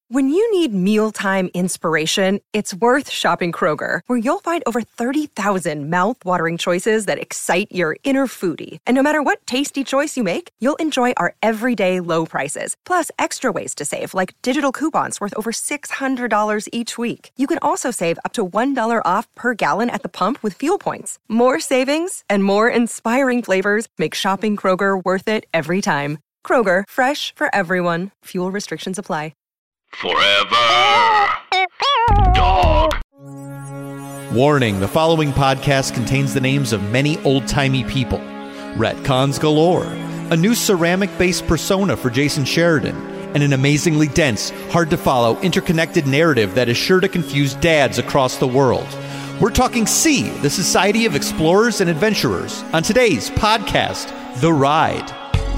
When you need mealtime inspiration, it's worth shopping Kroger, where you'll find over 30,000 mouth-watering choices that excite your inner foodie. And no matter what tasty choice you make, you'll enjoy our everyday low prices, plus extra ways to save, like digital coupons worth over $600 each week. You can also save up to $1 off per gallon at the pump with fuel points. More savings and more inspiring flavors make shopping Kroger worth it every time. Kroger, fresh for everyone. Fuel restrictions apply. Forever Dog. Warning, the following podcast contains the names of many old-timey people. Retcons galore, a new ceramic-based persona for Jason Sheridan, and an amazingly dense, hard-to-follow, interconnected narrative that is sure to confuse dads across the world. We're talking SEA, the Society of Explorers and Adventurers, on today's podcast, The Ride.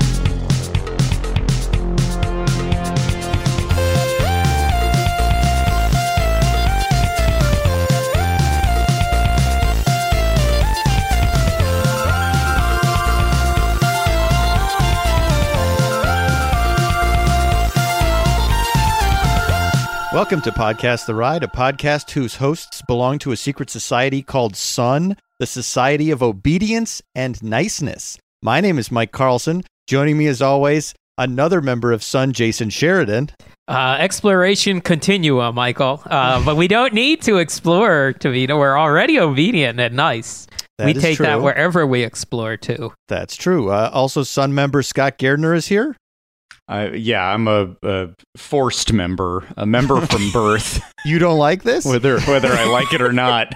Welcome to Podcast The Ride, a podcast whose hosts belong to a secret society called SUN, the Society of Obedience and Niceness. My name is Mike Carlson. Joining me as always, another member of SUN, Jason Sheridan. Exploration continua, Michael. But we don't need to explore to be, we're already obedient and nice. We take true. that wherever we explore to. That's true. Also, SUN member Scott Gardner is here. I'm a forced member, a member from birth. You don't like this? Whether I like it or not.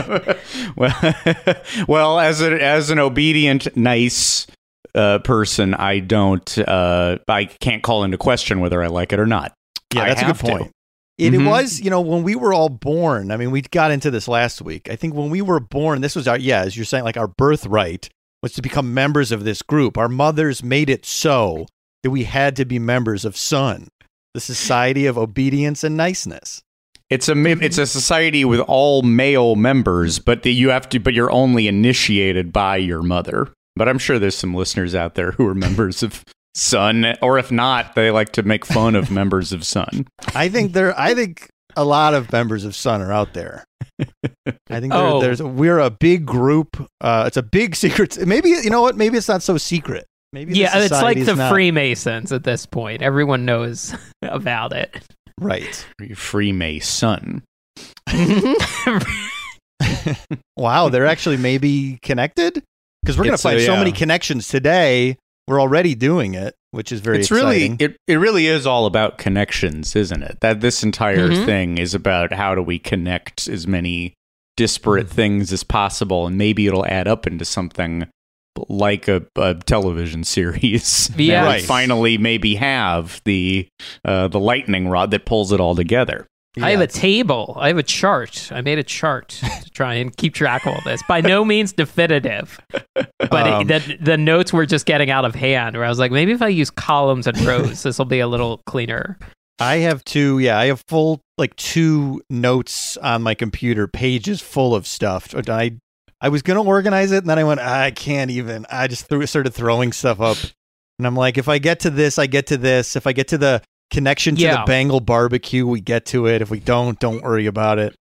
well, as an obedient, nice person, I can't call into question whether I like it or not. Yeah, that's a good point. It was, when we were all born, I mean, we got into this last week. I think when we were born, this was as you're saying, like our birthright was to become members of this group. Our mothers made it so that we had to be members of SUN, the Society of Obedience and Niceness. It's a society with all male members, but you're only initiated by your mother. But I'm sure there's some listeners out there who are members of SUN, or if not, they like to make fun of members of SUN. I think a lot of members of SUN are out there. I think we're a big group. It's a big secret. Maybe, you know what? Maybe it's not so secret. Maybe it's like the Freemasons at this point. Everyone knows about it. Right. Freemason. Wow, they're actually maybe connected? Because we're going to find so many connections today. We're already doing it, which is very exciting. It really is all about connections, isn't it? That this entire thing is about how do we connect as many disparate things as possible, and maybe it'll add up into something like a television series. Yeah, right. Finally, maybe have the lightning rod that pulls it all together. I have a table. I have a chart. I made a chart to try and keep track of all this. By no means definitive, but the notes were just getting out of hand. Where I was like, maybe if I use columns and rows, this will be a little cleaner. I have two. Yeah, I have full 2 notes on my computer, pages full of stuff. I was going to organize it, and then I went, I can't even. I just started throwing stuff up. And I'm like, if I get to this, I get to this. If I get to the connection to the Bengal barbecue, we get to it. If we don't worry about it.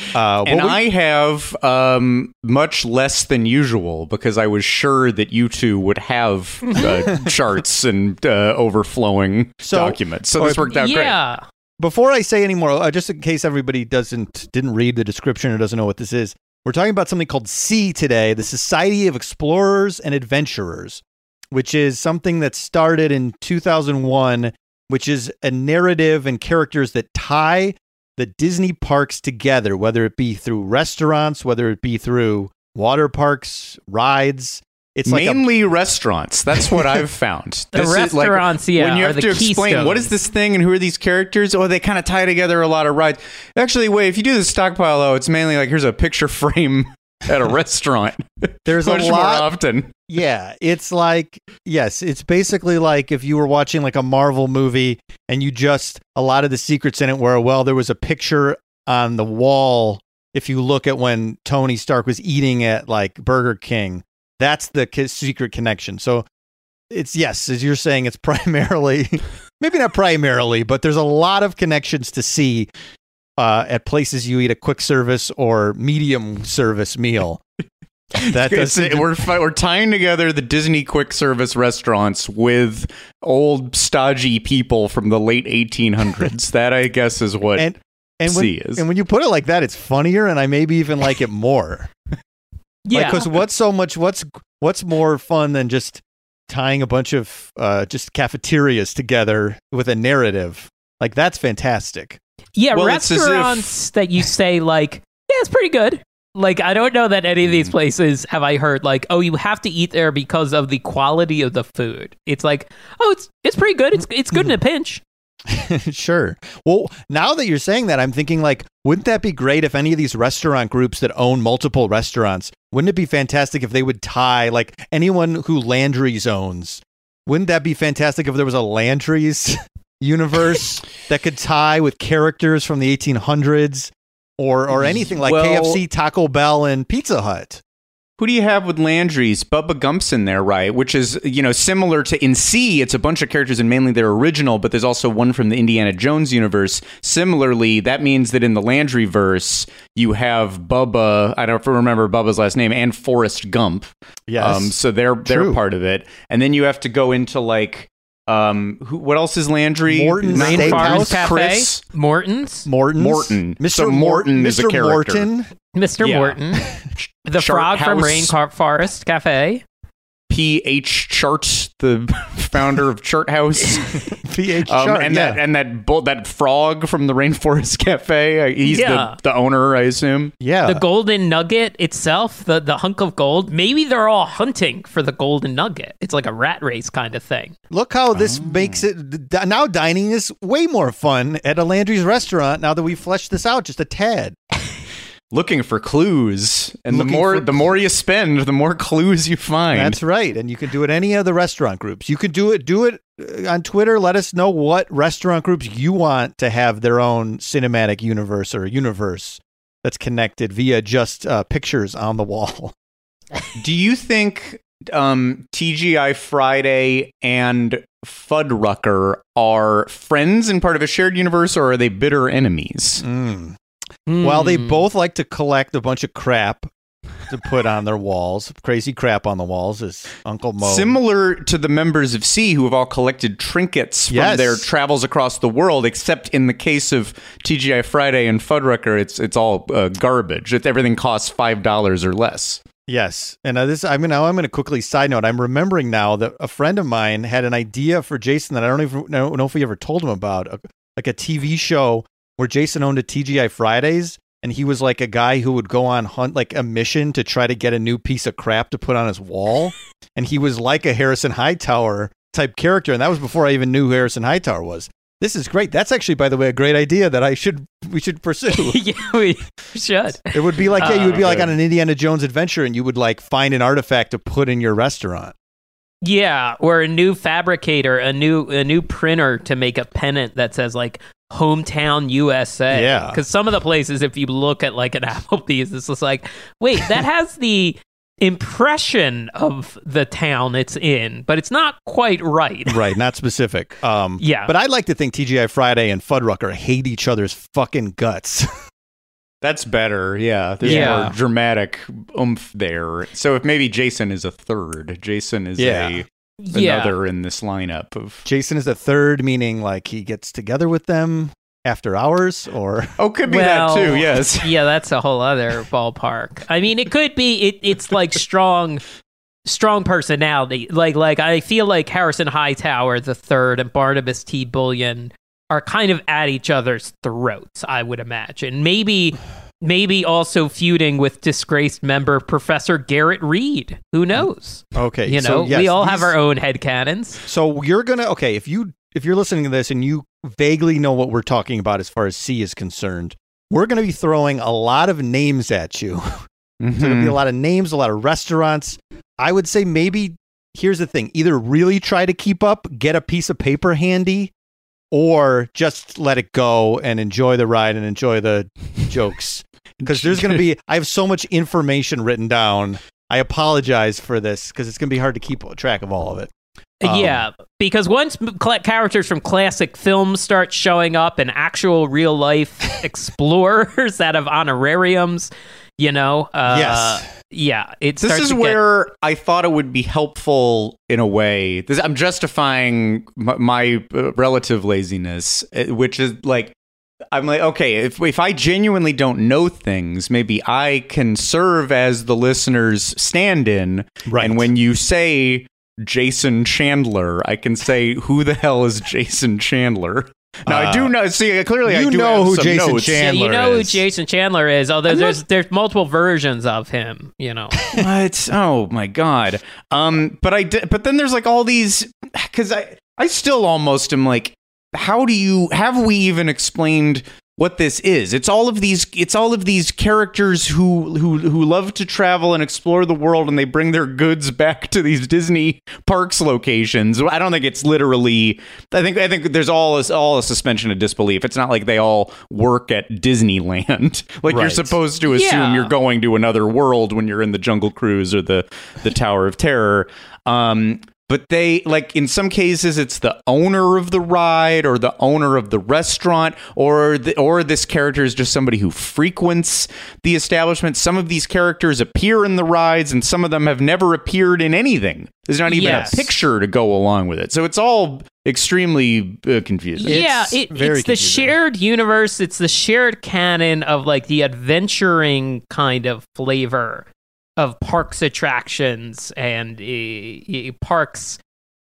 I have much less than usual because I was sure that you two would have charts and overflowing documents. So this worked out great. Before I say any more, just in case everybody didn't read the description or doesn't know what this is, we're talking about something called SEA today, the Society of Explorers and Adventurers, which is something that started in 2001, which is a narrative and characters that tie the Disney parks together, whether it be through restaurants, whether it be through water parks, rides. It's mainly restaurants. That's what I've found. The restaurants, when you have to explain what is this thing and who are these characters, they kind of tie together a lot of rides. Actually, if you do the stockpile, it's mainly like here's a picture frame at a restaurant. There's much a lot more often. Yeah, it's like it's basically like if you were watching like a Marvel movie and a lot of the secrets in it were there was a picture on the wall. If you look at when Tony Stark was eating at like Burger King. That's the secret connection. So it's, as you're saying, it's primarily maybe not primarily, but there's a lot of connections to C at places you eat a quick service or medium service meal. We're tying together the Disney quick service restaurants with old stodgy people from the late 1800s. That, I guess, is what C is. And when you put it like that, it's funnier, and I maybe even like it more. Yeah, because what's more fun than just tying a bunch of just cafeterias together with a narrative? Like, that's fantastic. Yeah, Well, restaurants that you say, like, yeah, it's pretty good. Like, I don't know that any of these places have I heard, like, oh, you have to eat there because of the quality of the food. It's like, oh, it's pretty good. It's good in a pinch. Sure. Well, now that you're saying that, I'm thinking, like, wouldn't that be great if any of these restaurant groups that own multiple restaurants, wouldn't it be fantastic if they would tie, like, anyone who Landry's owns? Wouldn't that be fantastic if there was a Landry's universe that could tie with characters from the 1800s or anything like KFC, Taco Bell, and Pizza Hut? Who do you have with Landry's? Bubba Gump's in there, right? Which is, similar to in C, it's a bunch of characters and mainly they're original, but there's also one from the Indiana Jones universe. Similarly, that means that in the Landryverse, you have Bubba, I don't remember Bubba's last name, and Forrest Gump. Yes. So they're part of it. And then you have to go into like, what else is Landry? Morton's Rainforest Cafe. Chris. Morton. Mr. So Morton is a character. Morton. Mr. Yeah. Morton. The Chart frog from House. Rainforest Cafe. P.H. Chart, the founder of Chart House. P.H. Chart, and that frog from the Rainforest Cafe. He's the owner, I assume. Yeah. The golden nugget itself, the hunk of gold. Maybe they're all hunting for the golden nugget. It's like a rat race kind of thing. Look how this makes it. Now dining is way more fun at a Landry's restaurant now that we fleshed this out just a tad. Looking for clues, and the more you spend, the more clues you find. That's right, and you can do it any of the restaurant groups. You could do it on Twitter. Let us know what restaurant groups you want to have their own cinematic universe or universe that's connected via just pictures on the wall. Do you think TGI Friday and Fuddrucker are friends and part of a shared universe, or are they bitter enemies? Well, they both like to collect a bunch of crap to put on their walls. Crazy crap on the walls, is Uncle Mo. Similar to the members of C who have all collected trinkets from their travels across the world, except in the case of TGI Friday and Fuddrucker, it's all garbage. Everything costs $5 or less. Yes, and I'm going to quickly side note. I'm remembering now that a friend of mine had an idea for Jason that I don't even know if we ever told him about, like a TV show where Jason owned a TGI Fridays, and he was like a guy who would go on like a mission to try to get a new piece of crap to put on his wall, and he was like a Harrison Hightower type character, and that was before I even knew who Harrison Hightower was. This is great. That's actually, by the way, a great idea that we should pursue. Yeah, we should. It would be like, you would be like on an Indiana Jones adventure, and you would like find an artifact to put in your restaurant. Yeah, or a new fabricator, a new printer to make a pennant that says like Hometown USA. Yeah. Because some of the places, if you look at like an Applebee's, it's just like, wait, that has the impression of the town it's in, but it's not quite right. Right, not specific. Yeah. But I'd like to think TGI Friday and Fuddrucker hate each other's fucking guts. That's better, yeah. There's more dramatic oomph there. So if maybe Jason is a third, Jason is another in this lineup of... Jason is a third, meaning like he gets together with them after hours, or... Oh, could be that too, yes. Yeah, that's a whole other ballpark. I mean, it could be, it's like strong personality. Like I feel like Harrison Hightower the third and Barnabas T. Bullion are kind of at each other's throats, I would imagine. Maybe also feuding with disgraced member Professor Garrett Reed. Who knows? Okay. We all have our own headcanons. So you're going to, if you're listening to this and you vaguely know what we're talking about as far as C is concerned, we're going to be throwing a lot of names at you. Mm-hmm. So there'll be a lot of names, a lot of restaurants. I would say maybe, here's the thing, either really try to keep up, get a piece of paper handy, or just let it go and enjoy the ride and enjoy the jokes. Because there's going to be, I have so much information written down. I apologize for this because it's going to be hard to keep track of all of it. Yeah, because once characters from classic films start showing up and actual real life explorers that have honorariums, Yes. Yeah, this is where I thought it would be helpful in a way. I'm justifying my relative laziness, which is like, I'm like, okay, if I genuinely don't know things, maybe I can serve as the listener's stand-in. Right. And when you say Jason Chandler, I can say, who the hell is Jason Chandler? Now, I do know. See, clearly, I do know have who some Jason notes. Chandler you know is. who Jason Chandler is. Although there's multiple versions of him. What? Oh my god. But then there's like all these, because I still almost am like, have we even explained what this is? It's all of these characters who love to travel and explore the world, and they bring their goods back to these Disney parks locations. I don't think it's literally. I think there's all a suspension of disbelief. It's not like they all work at Disneyland. Like, you're supposed to assume you're going to another world when you're in the Jungle Cruise or the Tower of Terror. But they, like, in some cases, it's the owner of the ride or the owner of the restaurant, or this character is just somebody who frequents the establishment. Some of these characters appear in the rides, and some of them have never appeared in anything. There's not even a picture to go along with it. So it's all extremely confusing. It's the shared universe. It's the shared canon of, like, the adventuring kind of flavor of parks attractions and parks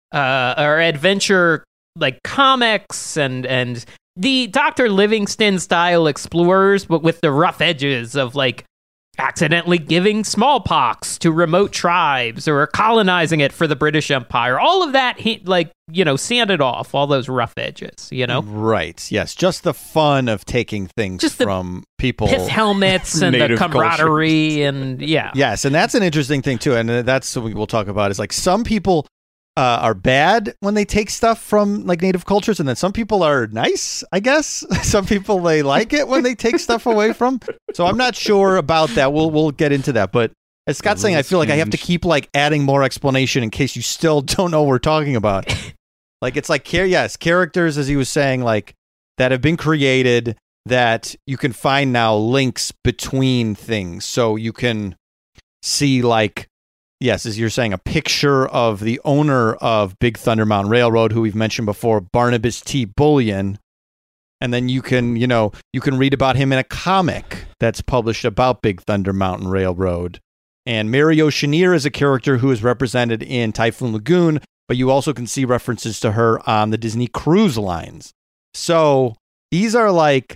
or adventure, like comics and the Dr. Livingstone style explorers, but with the rough edges of like accidentally giving smallpox to remote tribes or colonizing it for the British Empire. All of that, sanded off all those rough edges, Right. Yes. Just the fun of taking things from people. Pith helmets and the camaraderie and Yes. And that's an interesting thing too. And that's something we'll talk about is like some people are bad when they take stuff from like native cultures, and then some people are nice, I guess. Some people, they like it when they take stuff away from. So I'm not sure about that. We'll get into that. But as Scott's saying, I feel like I have to keep like adding more explanation in case you still don't know what we're talking about. Like, it's like, characters, as he was saying, like that have been created that you can find now links between things. So you can see, like, yes, as you're saying, a picture of the owner of Big Thunder Mountain Railroad, who we've mentioned before, Barnabas T. Bullion. And then you can read about him in a comic that's published about Big Thunder Mountain Railroad. And Mario Chenier is a character who is represented in Typhoon Lagoon, but you also can see references to her on the Disney Cruise Lines. So these are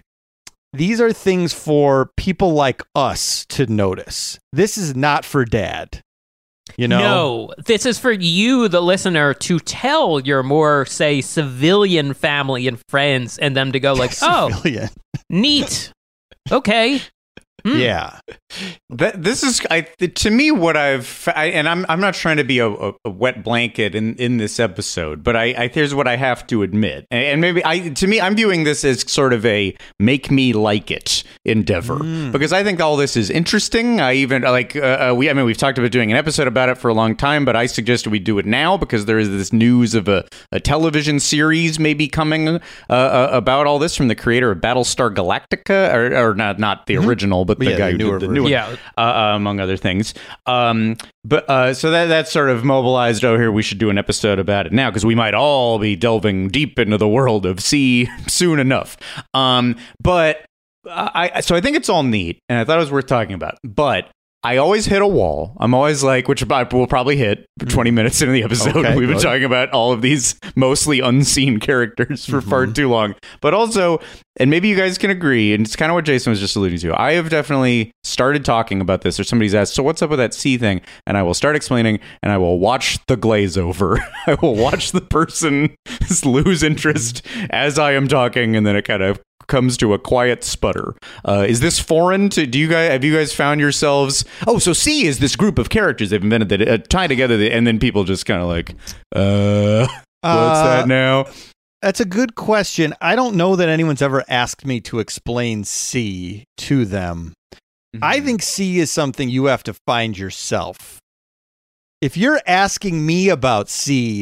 things for people like us to notice. This is not for Dad. No, this is for you, the listener, to tell your more, say, civilian family and friends, and them to go like, civilian. Oh, neat. Okay. Yeah. This is, to me, what I'm not trying to be a wet blanket in this episode, but here's what I have to admit, and maybe I'm viewing this as sort of a make me like it endeavor, because I think all this is interesting. I even we've talked about doing an episode about it for a long time, but I suggested we do it now because there is this news of a television series maybe coming about all this from the creator of Battlestar Galactica, or not the original, but the guy who did the new one, among other things. So that's sort of mobilized. Oh, here we should do an episode about it now because we might all be delving deep into the world of C soon enough. But I think it's all neat, and I thought it was worth talking about. But I always hit a wall. I'm always like, which I will probably hit 20 minutes into the episode. Okay, we've been talking about all of these mostly unseen characters for far too long. But also, and maybe you guys can agree, and it's kind of what Jason was just alluding to, I have definitely started talking about this, or somebody's asked, so what's up with that C thing? And I will start explaining, and I will watch the glaze over. I will watch the person lose interest as I am talking, and then it kind of comes to a quiet sputter. Is this foreign to you guys? Have you guys found yourselves? Oh, so C is this group of characters they've invented that tie together, and then people just kind of like, what's that now? That's a good question. I don't know that anyone's ever asked me to explain C to them. I think C is something you have to find yourself. If you're asking me about C,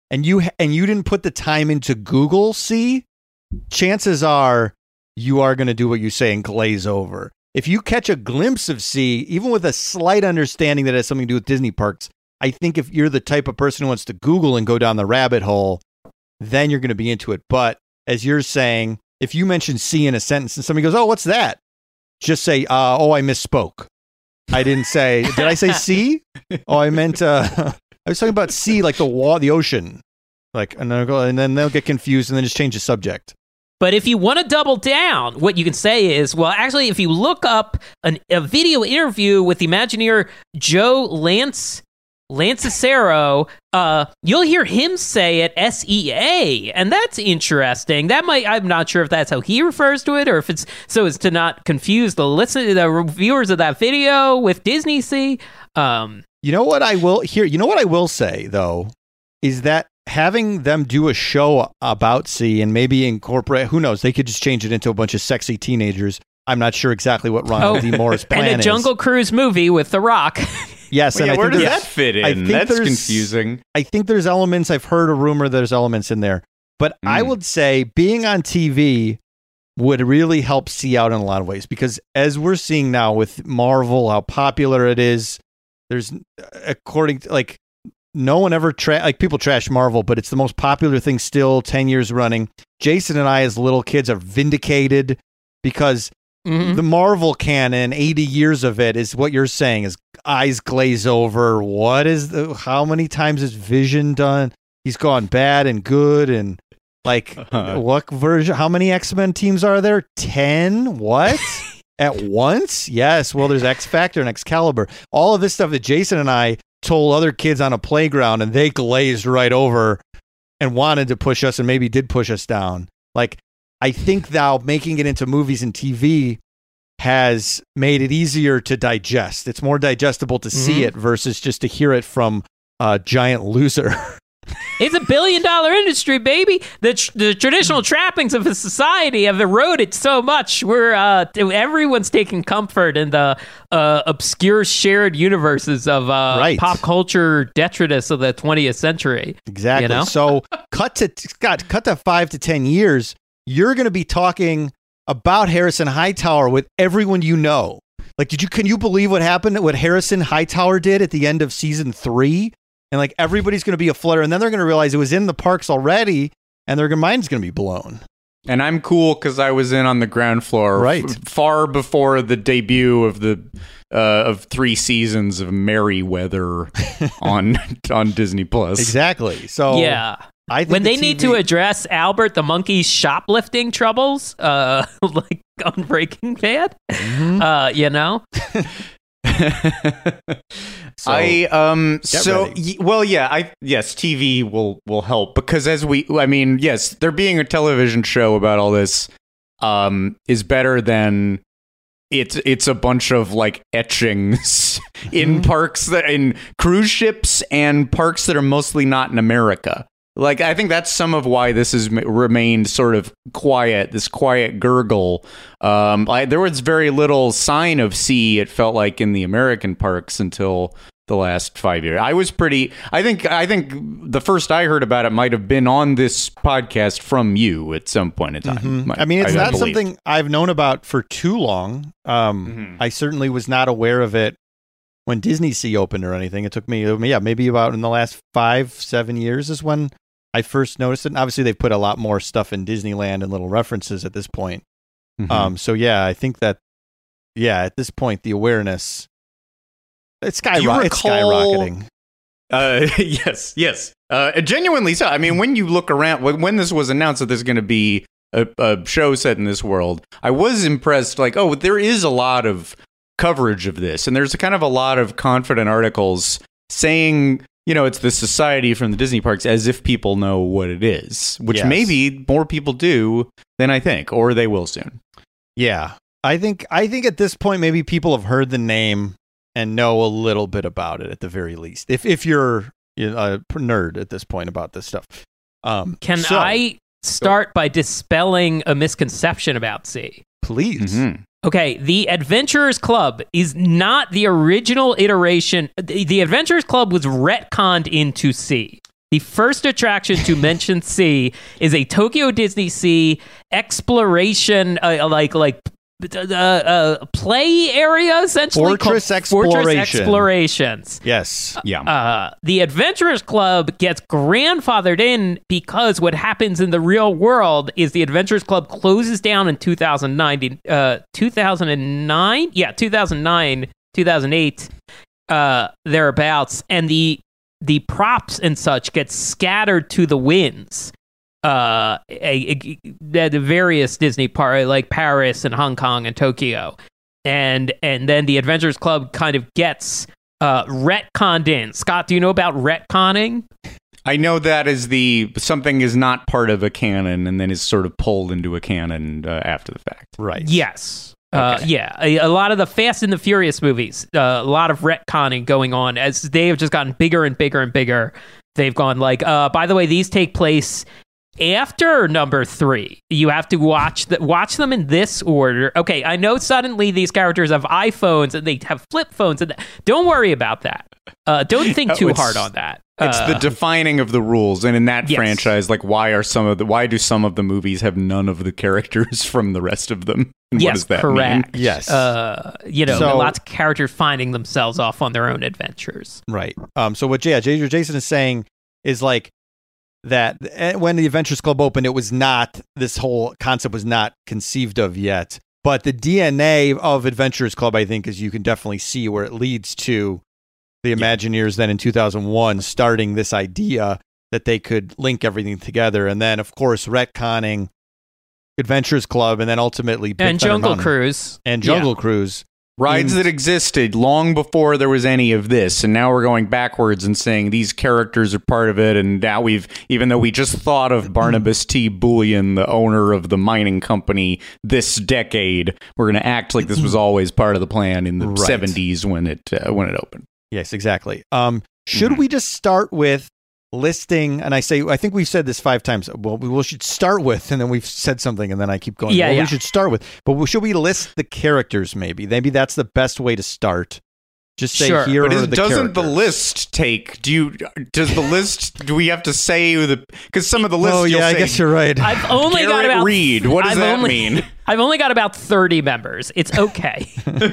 and you didn't put the time into Google C, chances are you are going to do what you say and glaze over. If you catch a glimpse of C, even with a slight understanding that it has something to do with Disney parks, I think if you're the type of person who wants to Google and go down the rabbit hole, then you're going to be into it. But as you're saying, if you mention C in a sentence and somebody goes, "Oh, what's that?" Just say, "Oh, I misspoke. I didn't say. Did I say C? Oh, I meant. I was talking about sea, like the ocean." Like, and then they'll get confused and then just change the subject. But if you want to double down, what you can say is, well, actually, if you look up a video interview with the Imagineer Joe Lancicero, you'll hear him say it SEA, and that's interesting. I'm not sure if that's how he refers to it, or if it's so as to not confuse the viewers of that video with Disney Sea. You know what I will say though, is that having them do a show about C and maybe incorporate, who knows, they could just change it into a bunch of sexy teenagers. I'm not sure exactly what Ronald D. Moore's plan is. And a Jungle Cruise movie with The Rock. Yes, well, and where does that fit in? That's confusing. I think there's elements, I've heard a rumor there's elements in there. But I would say being on TV would really help C out in a lot of ways. Because as we're seeing now with Marvel, how popular it is, there's, according to, like, no one ever, people trash Marvel, but it's the most popular thing still, 10 years running. Jason and I, as little kids, are vindicated because the Marvel canon, 80 years of it, is what you're saying, is eyes glaze over. How many times has Vision done? He's gone bad and good, and like, what version? How many X-Men teams are there? 10? What? At once? Yes. Well, there's X Factor and Excalibur. All of this stuff that Jason and I told other kids on a playground, and they glazed right over and wanted to push us and maybe did push us down. Like, I think now making it into movies and TV has made it easier to digest. It's more digestible to see it versus just to hear it from a giant loser. It's $1 billion industry, baby. The traditional trappings of a society have eroded so much. Everyone's taking comfort in the obscure shared universes of pop culture detritus of the 20th century. Exactly. You know? So cut to 5 to 10 years. You're going to be talking about Harrison Hightower with everyone you know. Like, can you believe what happened? What Harrison Hightower did at the end of season 3? And like, everybody's going to be a flutter, and then they're going to realize it was in the parks already, and their mind's going to be blown. And I'm cool because I was in on the ground floor, right, far before the debut of the of 3 seasons of Merryweather on Disney Plus. Exactly. So yeah. I think when they need to address Albert the monkey's shoplifting troubles, like on Breaking Bad, you know. Yes, TV will help because there being a television show about all this is better than it's a bunch of like etchings in parks in cruise ships and parks that are mostly not in America. Like, I think that's some of why this has remained sort of quiet, this quiet gurgle. There was very little sign of sea, it felt like, in the American parks until the last 5 years. I think the first I heard about it might have been on this podcast from you at some point in time. I mean, it's not something I've known about for too long. I certainly was not aware of it when Disney Sea opened or anything. It took me, maybe about in the last 5-7 years is when I first noticed it. And obviously, they've put a lot more stuff in Disneyland and little references at this point. So yeah, I think that, at this point, the awareness, it's skyrocketing. Yes. Genuinely so. I mean, when you look around, when this was announced that there's going to be a show set in this world, I was impressed. Like, oh, there is a lot of coverage of this, and there's kind of a lot of confident articles saying, it's the society from the Disney parks, as if people know what it is, which maybe more people do than I think, or they will soon. Yeah. I think at this point, maybe people have heard the name and know a little bit about it at the very least. If you're a nerd at this point about this stuff. I start by dispelling a misconception about sea? Please. Okay, the Adventurers Club is not the original iteration. The Adventurers Club was retconned into C. The first attraction to mention sea is a Tokyo Disney Sea exploration, play area, essentially. Fortress Explorations. Yes. Yeah. The Adventurers Club gets grandfathered in because what happens in the real world is the Adventurers Club closes down in 2009. 2008, thereabouts, and the props and such get scattered to the winds. The various Disney parks like Paris and Hong Kong and Tokyo, and then the Adventurers Club kind of gets retconned in. Scott, do you know about retconning? I know that is something is not part of a canon and then is sort of pulled into a canon after the fact. Right. Yes. Okay. A lot of the Fast and the Furious movies, a lot of retconning going on as they have just gotten bigger and bigger and bigger. They've gone like, by the way, these take place after number 3. You have to watch them in this order. Okay, I know suddenly these characters have iPhones and they have flip phones. And don't worry about that. Don't think too hard on that. It's the defining of the rules, and in that franchise, like why do some of the movies have none of the characters from the rest of them? And yes, what does that correct. mean? Yes. Lots of characters finding themselves off on their own adventures. Right. So what Jason is saying is like that when the Adventures Club opened, this whole concept was not conceived of yet. But the DNA of Adventurers Club, I think, is you can definitely see where it leads to the Imagineers then in 2001 starting this idea that they could link everything together. And then, of course, retconning Adventurers Club and then ultimately Big and Thunder Jungle Mountain Cruise. and Jungle Cruise. Rides that existed long before there was any of this, and now we're going backwards and saying these characters are part of it, and now even though we just thought of Barnabas T. Bullion, the owner of the mining company this decade, we're going to act like this was always part of the plan in the 70s when it opened. Yes, exactly. Should we just start with listing, and I think we've said this 5 times. Well, we should start with, and then we've said something, and then I keep going. We should start with. But should we list the characters? Maybe that's the best way to start. Just say here are the characters. Doesn't the list take? Do we have to say because some of the lists? Oh yeah, I guess you're right. I've only got about Reed. What does that mean? I've only got about 30 members. It's okay.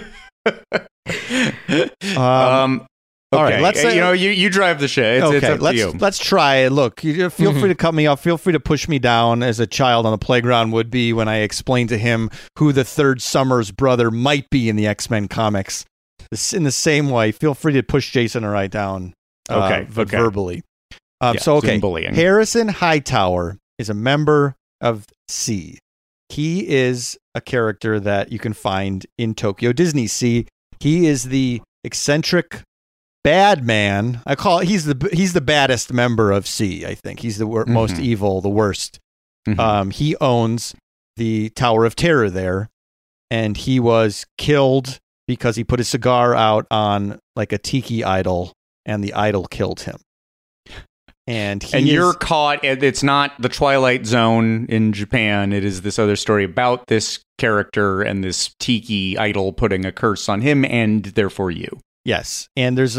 All right, let's say you drive the shit. It's up to you. Let's try it. Look, you feel free to cut me off. Feel free to push me down as a child on the playground would be when I explained to him who the Third Summers brother might be in the X-Men comics. In the same way, feel free to push Jason or I down. Verbally. Bullying. Harrison Hightower is a member of C. He is a character that you can find in Tokyo Disney Sea. He is the eccentric bad man. He's the baddest member of C. I think he's the most evil, the worst. He owns the Tower of Terror there, and he was killed because he put a cigar out on like a tiki idol, and the idol killed him. And you're caught. It's not the Twilight Zone in Japan. It is this other story about this character and this tiki idol putting a curse on him, and therefore you. Yes, and there's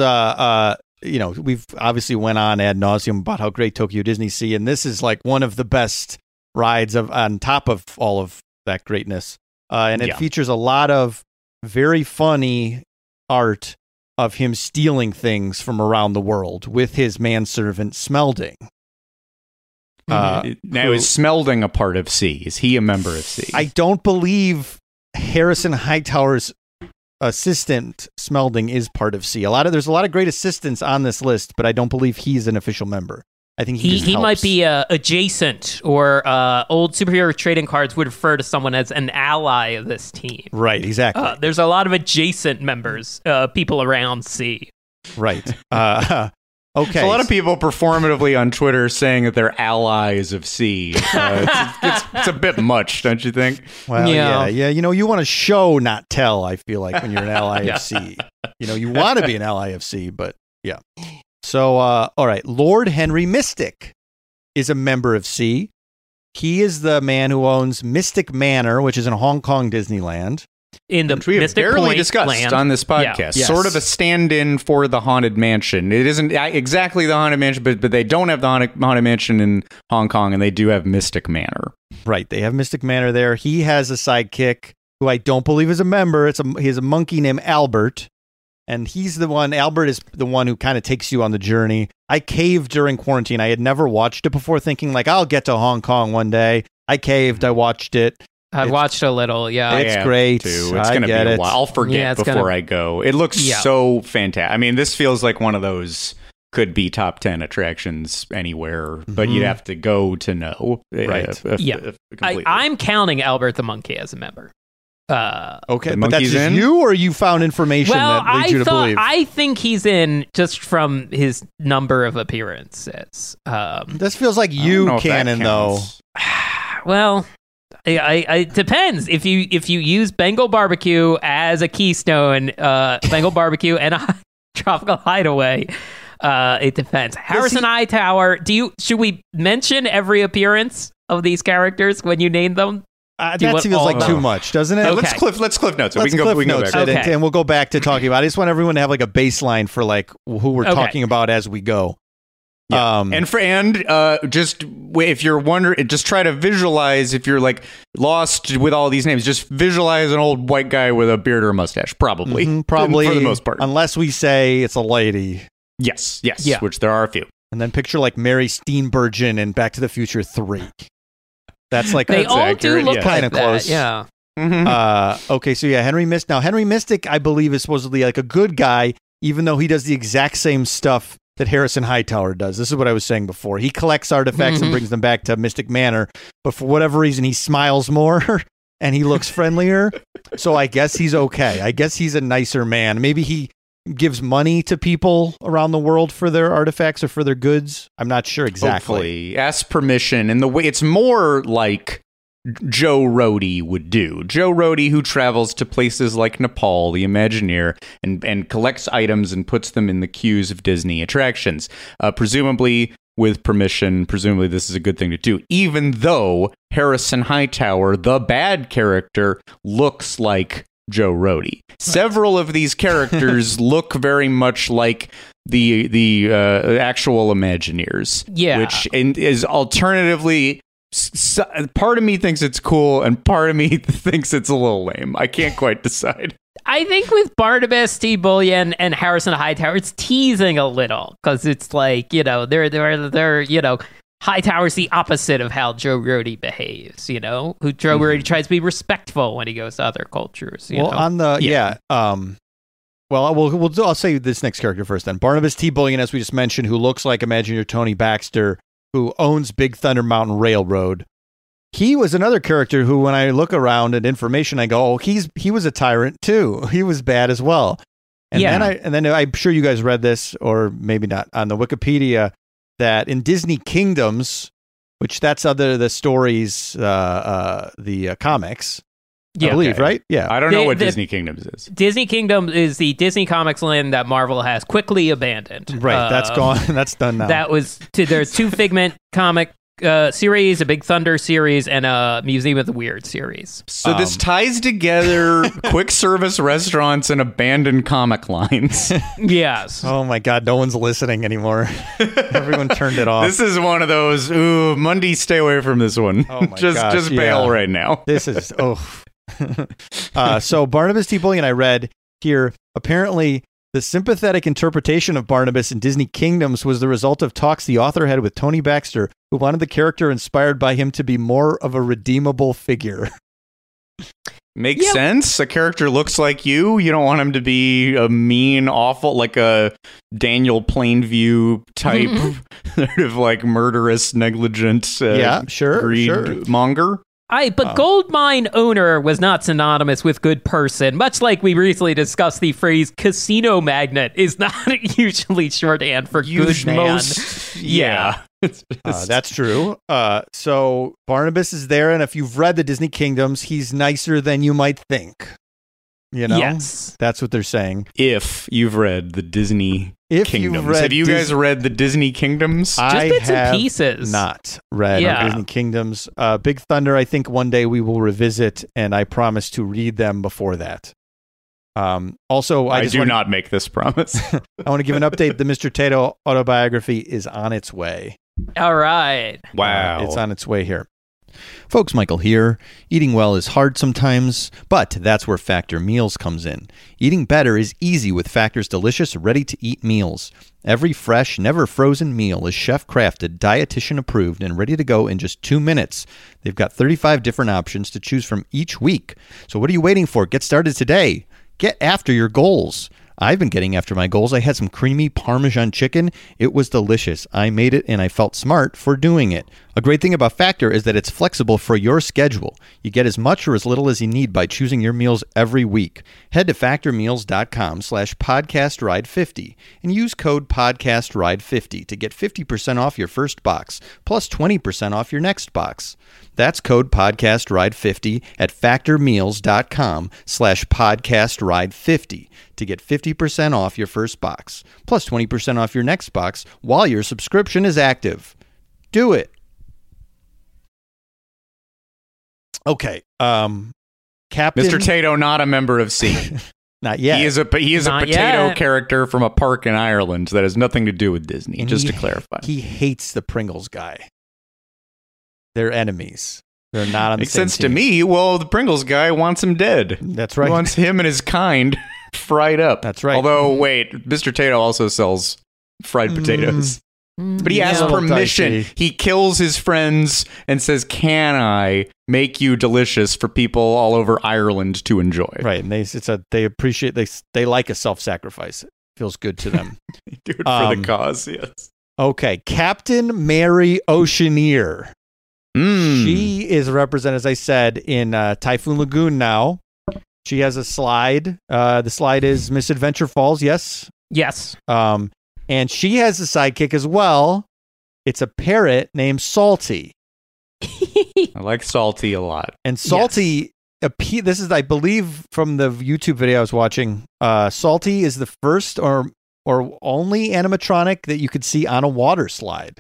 we've obviously went on ad nauseum about how great Tokyo Disney Sea, and this is like one of the best rides on top of all of that greatness, and it features a lot of very funny art of him stealing things from around the world with his manservant Smelding. Now, is Smelding a part of C? Is he a member of C? I don't believe Harrison Hightower's assistant Smelding is part of C. There's a lot of great assistants on this list, but I don't believe he's an official member. I think he might be adjacent, or old superhero trading cards would refer to someone as an ally of this team. Right, exactly. There's a lot of adjacent members, people around C. Right. Okay. So a lot of people performatively on Twitter saying that they're allies of C. It's a bit much, don't you think? Well, yeah. You want to show, not tell, I feel like, when you're an ally of C. You want to be an ally of C, but yeah. So, all right. Lord Henry Mystic is a member of C. He is the man who owns Mystic Manor, which is in Hong Kong Disneyland. in the Which we have Mystic barely Point discussed land. on this podcast. Yeah. Yes. Sort of a stand-in for the Haunted Mansion. It isn't exactly the Haunted Mansion, but they don't have the Haunted Mansion in Hong Kong, and they do have Mystic Manor. Right. They have Mystic Manor there. He has a sidekick who I don't believe is a member. He has a monkey named Albert. And he's the one, Albert is the one who kind of takes you on the journey. I caved during quarantine. I had never watched it before, thinking like, I'll get to Hong Kong one day. I caved. I watched it. I watched a little, yeah. It's Yeah, great. Too. It's I going to be get a it. while. I'll forget Yeah, it's before gonna- I go. It looks Yeah. so fantastic. I mean, this feels like one of those could be top 10 attractions anywhere, but you'd have to go to know. Right. Completely. I'm counting Albert the Monkey as a member. Okay, The but that's monkey's just in? you, or you found information Well, that leads you to believe? I think he's in just from his number of appearances. This feels like I don't you know if that canon, though. counts. Well, it depends. If you use Bengal Barbecue as a keystone, Bengal Barbecue and a Tropical Hideaway, it depends. Harrison Hightower. Should we mention every appearance of these characters when you name them? That Do you want feels all like of too them? much, doesn't it? Okay. Let's cliff notes. Let's we can go notes back. it, Okay. and we'll go back to talking about it. I just want everyone to have like a baseline for like who we're Okay. talking about as we go. Yeah. Just if you're wondering, just try to visualize if you're like lost with all these names. Just visualize an old white guy with a beard or a mustache, probably, probably for the most part. unless we say it's a lady, Yes, Yeah. which there are a few. and then picture like Mary Steenburgen in Back to the Future 3. That's like They That's all accurate, do look yeah. like Kinda that. close. Yeah. Okay, so yeah, Henry Mystic. Now, Henry Mystic, I believe, is supposedly like a good guy, even though he does the exact same stuff that Harrison Hightower does. This is what I was saying before. He collects artifacts and brings them back to Mystic Manor, but for whatever reason, he smiles more and he looks friendlier. So I guess he's okay. I guess he's a nicer man. Maybe he gives money to people around the world for their artifacts or for their goods. I'm not sure exactly. Hopefully, ask permission. And the way it's more like Joe Rohde would do. Joe Rohde, who travels to places like Nepal, the Imagineer, and collects items and puts them in the queues of Disney attractions. Presumably with permission. Presumably this is a good thing to do. Even though Harrison Hightower, the bad character, looks like Joe Rohde. Several of these characters look very much like the actual Imagineers. Yeah. Which is alternatively... part of me thinks it's cool and part of me thinks it's a little lame. I can't quite decide. I think with Barnabas T. Bullion and Harrison Hightower, it's teasing a little because it's like, they're Hightower's the opposite of how Joe Rohde behaves, who Joe Rohde tries to be respectful when he goes to other cultures. On the I'll say this next character first then. Barnabas T. Bullion, as we just mentioned, who looks like Imagineer Tony Baxter, who owns Big Thunder Mountain Railroad. He was another character who, when I look around at information, I go, oh, he was a tyrant too. He was bad as well. And then I'm sure you guys read this, or maybe not, on the Wikipedia, that in Disney Kingdoms, which that's the stories, the comics, I believe, right? Yeah. I don't know what Disney Kingdoms is. Disney Kingdom is the Disney Comics land that Marvel has quickly abandoned. Right, that's gone. That's done now. There's 2 Figment comic series, a Big Thunder series, and a Museum of the Weird series. So this ties together quick service restaurants and abandoned comic lines. Yes. Oh my God, no one's listening anymore. Everyone turned it off. This is one of those, Mundy, stay away from this one. Oh my just gosh, bail yeah. right now. This is, so Barnabas T. Bullion, I read here, apparently the sympathetic interpretation of Barnabas in Disney Kingdoms was the result of talks the author had with Tony Baxter, who wanted the character inspired by him to be more of a redeemable figure. Makes sense. A character looks like you. You don't want him to be a mean, awful, like a Daniel Plainview type, sort of like murderous, negligent, greed monger. But gold mine owner was not synonymous with good person, much like we recently discussed the phrase casino magnate is not usually shorthand for good man. That's true. So Barnabas is there, and if you've read the Disney Kingdoms, he's nicer than you might think. You know, Yes. that's what they're saying. If you've read the Disney Kingdoms, have you guys read the Disney Kingdoms? I bits and have pieces. not read Yeah. Disney Kingdoms. Big Thunder, I think one day we will revisit, and I promise to read them before that. Also, I do not make this promise. I want to give an update. The Mr. Tato autobiography is on its way. All right. Wow. It's on its way here. Folks, Michael here. Eating well is hard sometimes, but that's where Factor Meals comes in. Eating better is easy with Factor's delicious, ready-to-eat meals. Every fresh, never frozen meal is chef-crafted, dietitian-approved, and ready to go in just 2 minutes. They've got 35 different options to choose from each week. So what are you waiting for? Get started today. Get after your goals. I've been getting after my goals. I had some creamy Parmesan chicken. It was delicious. I made it and I felt smart for doing it. A great thing about Factor is that it's flexible for your schedule. You get as much or as little as you need by choosing your meals every week. Head to factormeals.com/podcastride50 and use code podcastride50 to get 50% off your first box plus 20% off your next box. That's code podcastride50 at factormeals.com/podcastride50 to get 50% off your first box plus 20% off your next box while your subscription is active. Do it. Okay. Captain Mr. Tato, not a member of C. Not yet. He is a Not potato yet. character from a park in Ireland that has nothing to do with Disney, And just he- to clarify. He hates the Pringles guy. They're enemies. They're not on the Makes same sense to team. me. Well, the Pringles guy wants him dead. That's He right. wants him and his kind fried up. That's right. Although, wait, Mr. Tato also sells fried potatoes. But he Yeah. asks A little permission. dicey. He kills his friends and says, "Can I make you delicious for people all over Ireland to enjoy?" Right, and they appreciate they like a self-sacrifice. It feels good to them. Do it for Um, the cause. Yes. Okay, Captain Mary Oceaneer. Mm. She is represented, as I said, in Typhoon Lagoon now. She has a slide. The slide is Misadventure Falls. Yes. Yes. And she has a sidekick as well. It's a parrot named Salty. I like Salty a lot. And Salty, this is, I believe, from the YouTube video I was watching. Salty is the first or only animatronic that you could see on a water slide.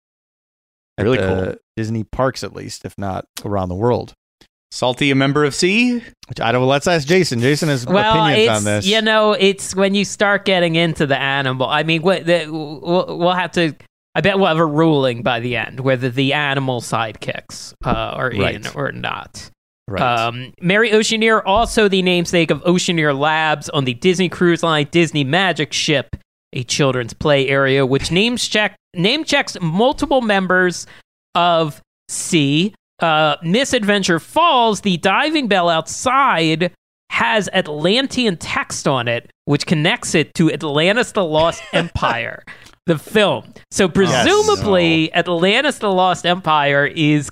At Really the cool. Disney parks, at least, if not around the world. Salty, a member of C? Which I don't. Let's ask Jason. Jason has opinions on this. You know, it's when you start getting into the animal. I mean, we'll have to. I bet we'll have a ruling by the end whether the animal sidekicks are in Right. or not. Right. Mary Oceaneer, also the namesake of Oceaneer Labs on the Disney Cruise Line Disney Magic Ship, a children's play area, which name checks multiple members of C. Misadventure Falls, the diving bell outside, has Atlantean text on it, which connects it to Atlantis the Lost Empire, the film. So presumably, Atlantis the Lost Empire is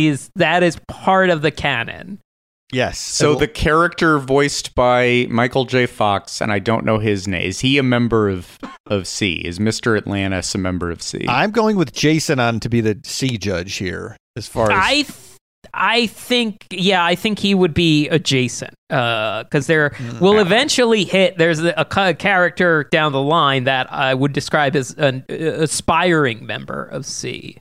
part of the canon. Yes. So the character voiced by Michael J. Fox, and I don't know his name, is he a member of C? Is Mr. Atlantis a member of C? I'm going with Jason on to be the C judge here, as far as I think he would be adjacent because there will eventually hit. There's a character down the line that I would describe as an aspiring member of C.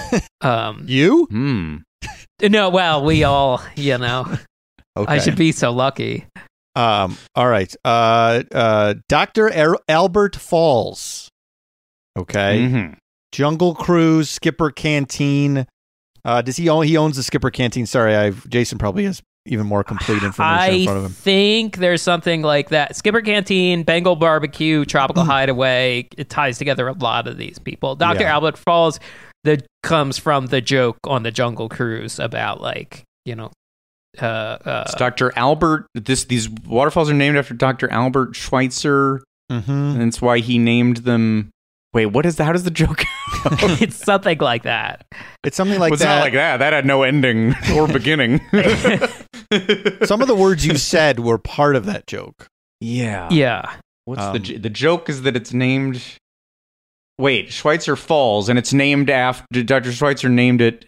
you. No, well, we all, Okay. I should be so lucky. All right. Dr. Albert Falls. Okay. Mhm. Jungle Cruise, Skipper Canteen. Does he owns the Skipper Canteen? Sorry, Jason probably has even more complete information in front of I him. think there's something like that. Skipper Canteen, Bengal Barbecue, Tropical Hideaway. It ties together a lot of these people. Dr. Yeah. Albert Falls that comes from the joke on the Jungle Cruise about It's Dr. Albert. These waterfalls are named after Dr. Albert Schweitzer, Mm-hmm. and that's why he named them. Wait, what is that? How does the joke? it's something like that. It's something like It's that. not like that. That had no ending or beginning. Some of the words you said were part of that joke. Yeah. Yeah. What's the joke? Is that it's named? Wait, Schweitzer Falls, and it's named after Dr. Schweitzer named it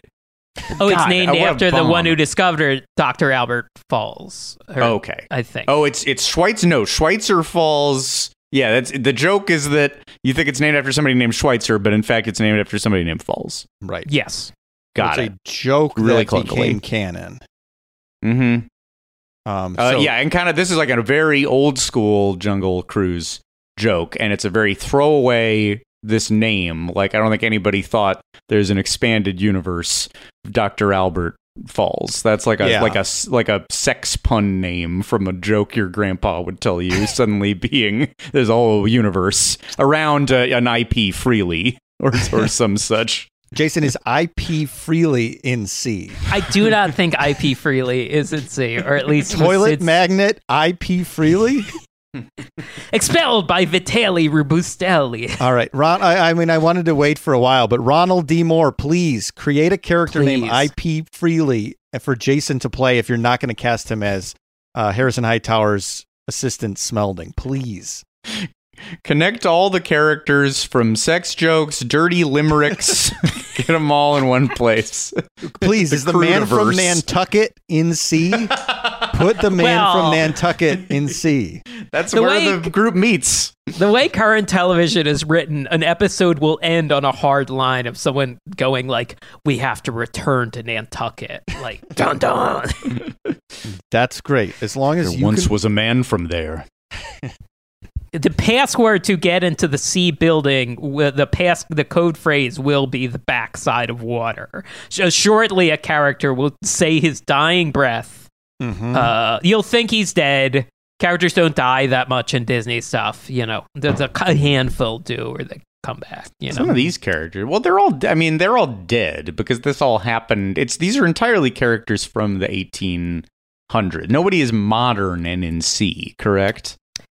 Oh, it's God, named what a after the bomb. one who discovered Dr. Albert Falls. Okay. I think. Oh, it's Schweitzer. No, Schweitzer Falls. Yeah, that's the joke. Is that you think it's named after somebody named Schweitzer, but in fact, it's named after somebody named Falls. Right. Yes. Got it's it. a joke Really that clunkily. became canon. Mm-hmm. So- Yeah, and kind of this is like a very old school Jungle Cruise joke, and it's a very throwaway this name. Like I don't think anybody thought there's an expanded universe of Dr. Albert Falls. That's like a sex pun name from a joke your grandpa would tell you. Suddenly being there's a whole universe around an IP freely or some such. Jason, is IP freely in C? I do not think IP freely is in C, or at least Toilet it's magnet IP freely? expelled by Vitelli Robustelli. All right, Ron. I mean, I wanted to wait for a while, but Ronald D. Moore, please create a character named IP Freely for Jason to play. If you're not going to cast him as Harrison Hightower's assistant, Smelding, please. Connect all the characters from sex jokes, dirty limericks. Get them all in one place. Please, is the man from Nantucket in C? Put the man from Nantucket in C. That's The where way- the group meets. The way current television is written, an episode will end on a hard line of someone going like, "We have to return to Nantucket." Like, dun dun. That's great. As long as you can... was a man from there. The password to get into the C building, the code phrase will be the backside of water. So shortly, a character will say his dying breath. Mhm. You'll think he's dead. Characters don't die that much in Disney stuff. You know, there's a handful do, or they come back. You know, Some of these characters, well, they're all dead because this all happened. These are entirely characters from the 1800s. Nobody is modern and in C, correct?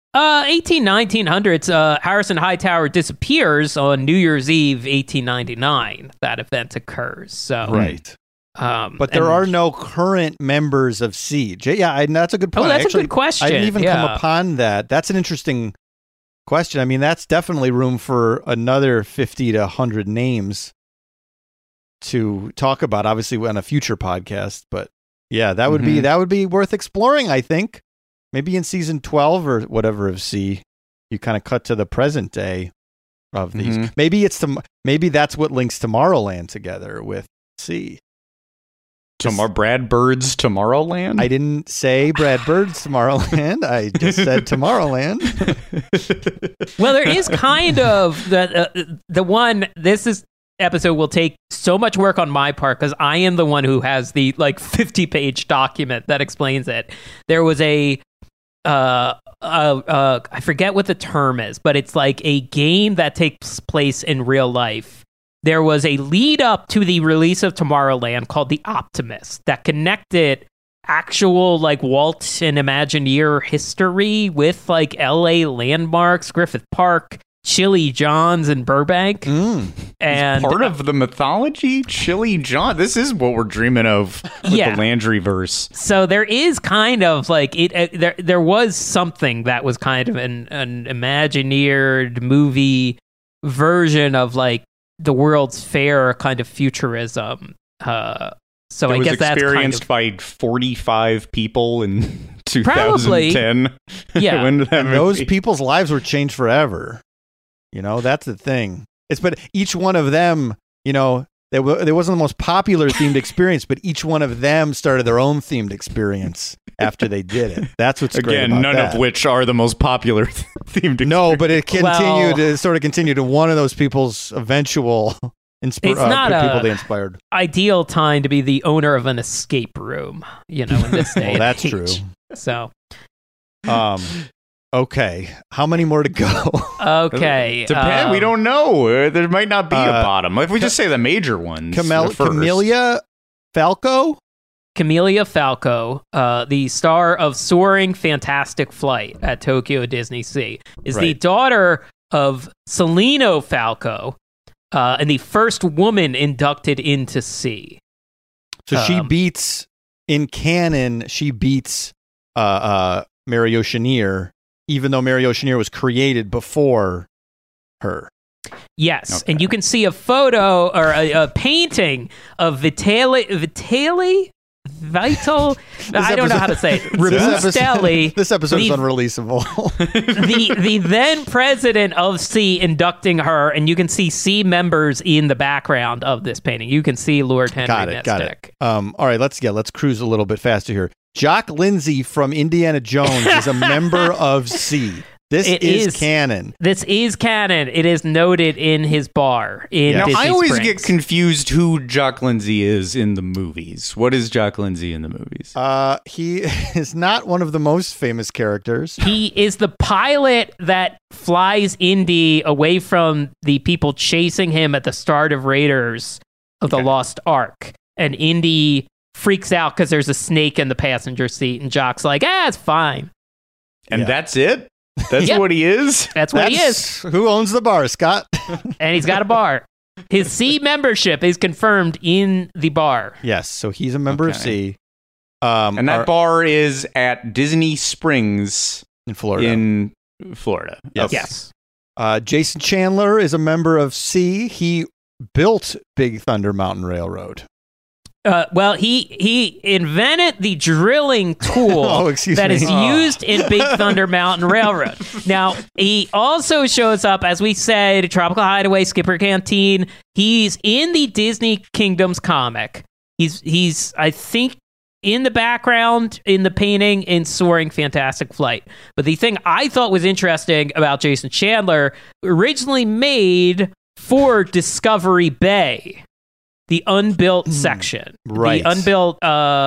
1900s, Harrison Hightower disappears on New Year's Eve, 1899. That event occurs. So, Right. But there are no current members of C. And that's a good point. Oh, that's a good question. I didn't even come Yeah. upon that. That's an interesting question. I mean, that's definitely room for another 50 to 100 names to talk about, obviously on a future podcast. But yeah, that would be worth exploring, I think. Maybe in season 12 or whatever of C, you kind of cut to the present day of these. Mhm. Maybe that's what links Tomorrowland together with C. Brad Bird's Tomorrowland? I didn't say Brad Bird's Tomorrowland. I just said Tomorrowland. Well, there is kind of the one. This episode will take so much work on my part because I am the one who has the 50-page document that explains it. There was I forget what the term is, but it's like a game that takes place in real life. There was a lead up to the release of Tomorrowland called The Optimist that connected actual Walt and Imagineer history with LA landmarks, Griffith Park, Chili John's in Burbank. And part of the mythology, Chili John. This is what we're dreaming of with the Landryverse. So there is kind of there was something that was kind of an Imagineered movie version of the World's Fair kind of futurism. So I guess that's experienced by 45 people in 2010. Yeah. And those people's lives were changed forever. That's the thing. But each one of them, there wasn't the most popular themed experience, but each one of them started their own themed experience after they did it. That's what's great about none that. of which are the most popular themed experience. No, but it continued to one of those people's eventual it's not people they inspired. Ideal time to be the owner of an escape room, in this day. Well, that's and true. age. So, okay, how many more to go? Okay, we don't know. There might not be a bottom. If we just say the major ones, Camellia Falco. Camellia Falco, the star of Soaring Fantastic Flight at Tokyo Disney Sea, is the daughter of Celino Falco, and the first woman inducted into C. So she beats, in canon, Mary Oceaneer, even though Mary Oceaneer was created before her. Yes, Okay. and you can see a photo or a painting of Vital. I don't know how to say it. Rabustelli. This episode is the- unreleasable. the then president of C inducting her, and you can see C members in the background of this painting. You can see Lord Henry Got it. Mystic. All right, let's cruise a little bit faster here. Jock Lindsay from Indiana Jones is a member of C. This is canon. This is canon. It is noted in his bar in Now, Disney I always Springs. get confused who Jock Lindsay is in the movies. What is Jock Lindsay in the movies? He is not one of the most famous characters. He is the pilot that flies Indy away from the people chasing him at the start of Raiders of the Lost Ark. And Indy freaks out because there's a snake in the passenger seat, and Jock's like, it's fine. And that's it? That's Yep. what he is? That's what he is. Who owns the bar, Scott? And he's got a bar. His C membership is confirmed in the bar. Yes, so he's a member of Okay. C. And that bar is at Disney Springs in Florida. in Florida. Yes. Okay. Yes. Jason Chandler is a member of C. He built Big Thunder Mountain Railroad. Well, he invented the drilling tool Oh, excuse that me. is used in Big Thunder Mountain Railroad. Now, he also shows up, as we said, Tropical Hideaway, Skipper Canteen. He's in the Disney Kingdoms comic. He's I think, in the background in the painting in Soaring Fantastic Flight. But the thing I thought was interesting about Jason Chandler, originally made for Discovery Bay. The unbuilt section. Right. The unbuilt,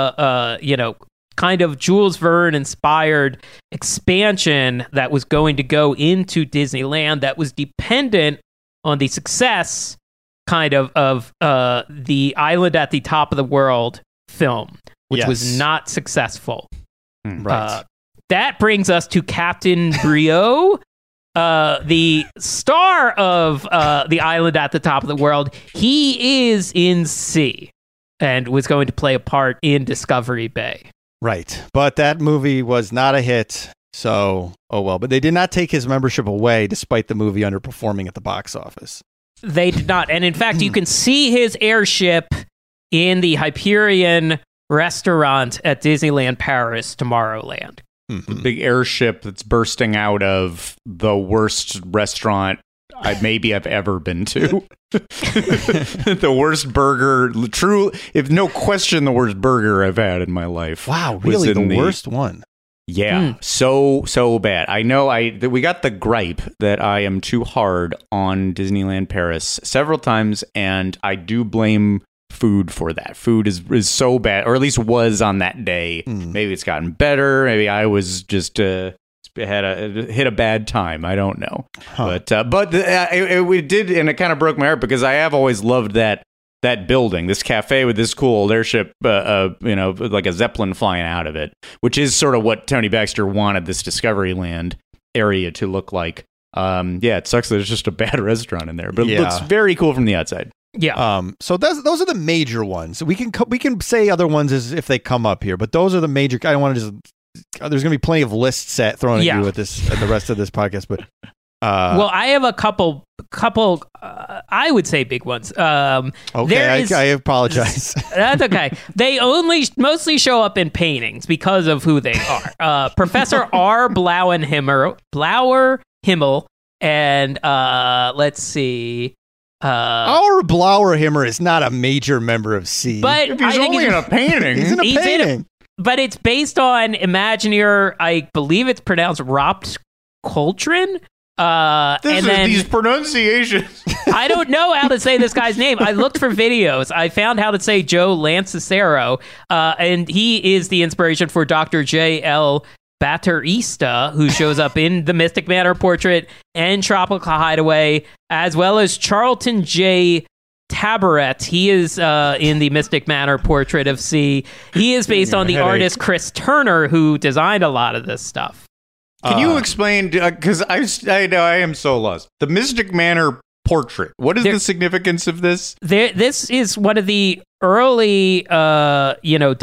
kind of Jules Verne inspired expansion that was going to go into Disneyland that was dependent on the success of the Island at the Top of the World film, which Yes. was not successful. Right. That brings us to Captain Brio. The star of the Island at the Top of the World, he is in C and was going to play a part in Discovery Bay. Right. But that movie was not a hit. So, oh well. But they did not take his membership away despite the movie underperforming at the box office. They did not. And in fact, you can see his airship in the Hyperion restaurant at Disneyland Paris, Tomorrowland. The big airship that's bursting out of the worst restaurant I've ever been to. The worst burger, if no question, the worst burger I've had in my life. Wow, was really? in The worst one? Yeah, so bad. I know we got the gripe that I am too hard on Disneyland Paris several times, and I do blame food for that. Food is so bad, or at least was on that day. Maybe it's gotten better. Maybe I was just hit a bad time. I don't know. But it did, and it kind of broke my heart because I have always loved that building, this cafe with this cool old airship, like a Zeppelin flying out of it, which is sort of what Tony Baxter wanted this Discoveryland area to look like. It sucks that there's just a bad restaurant in there, but it looks very cool from the outside. Yeah. So those are the major ones. We can say other ones as if they come up here, but those are the major. I don't want to just. There's going to be plenty of lists thrown at you at the rest of this podcast, but. Well, I have a couple. I would say big ones. Okay, I apologize. That's okay. They mostly show up in paintings because of who they are. Professor R. Blauerhimmel, and let's see. Our Blauerhimmel is not a major member of C. But If he's only in a painting. He's in a he's in painting. but it's based on Imagineer. I believe it's pronounced Ropt Coltrane. These pronunciations. I don't know how to say this guy's name. I looked for videos. I found how to say Joe Lancicero, and he is the inspiration for Dr. J.L. Batterista, who shows up in the Mystic Manor portrait and Tropical Hideaway, as well as Charlton J. Tabaret. He is in the Mystic Manor portrait of C. He is based on the artist Chris Turner, who designed a lot of this stuff. Can you explain? Because I know I am so lost. The Mystic Manor portrait. What is the significance of this? This is one of the early,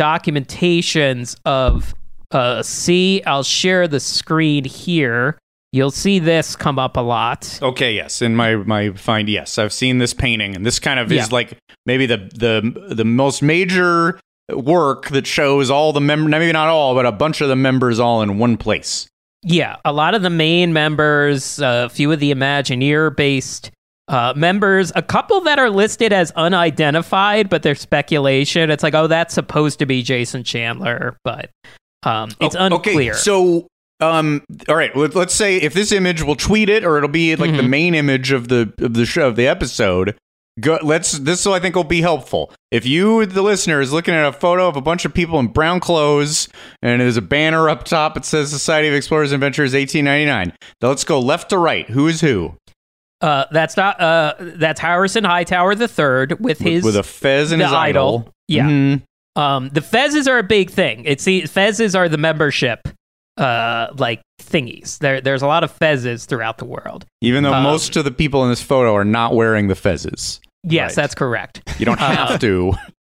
documentations of C. I'll share the screen here. You'll see this come up a lot. Okay, yes. In my find, yes, I've seen this painting, and this kind of is like maybe the most major work that shows all the members, maybe not all, but a bunch of the members all in one place. Yeah, a lot of the main members, a few of the Imagineer-based members, a couple that are listed as unidentified, but they're speculation. It's like, oh, that's supposed to be Jason Chandler, but it's unclear. Okay, so all right, let's say if this image, we'll tweet it, or it'll be like the main image of the show, of the episode. This I think will be helpful. If you, the listener, is looking at a photo of a bunch of people in brown clothes, and there's a banner up top, it says Society of Explorers and Adventurers 1899. Now let's go left to right. Who is who? That's Harrison Hightower III with a fez and his idol. Yeah. Mm-hmm. The fezzes are a big thing. Fezzes are the membership like thingies. There's a lot of fezzes throughout the world. Even though most of the people in this photo are not wearing the fezzes. Yes, Right. that's correct. You don't have to.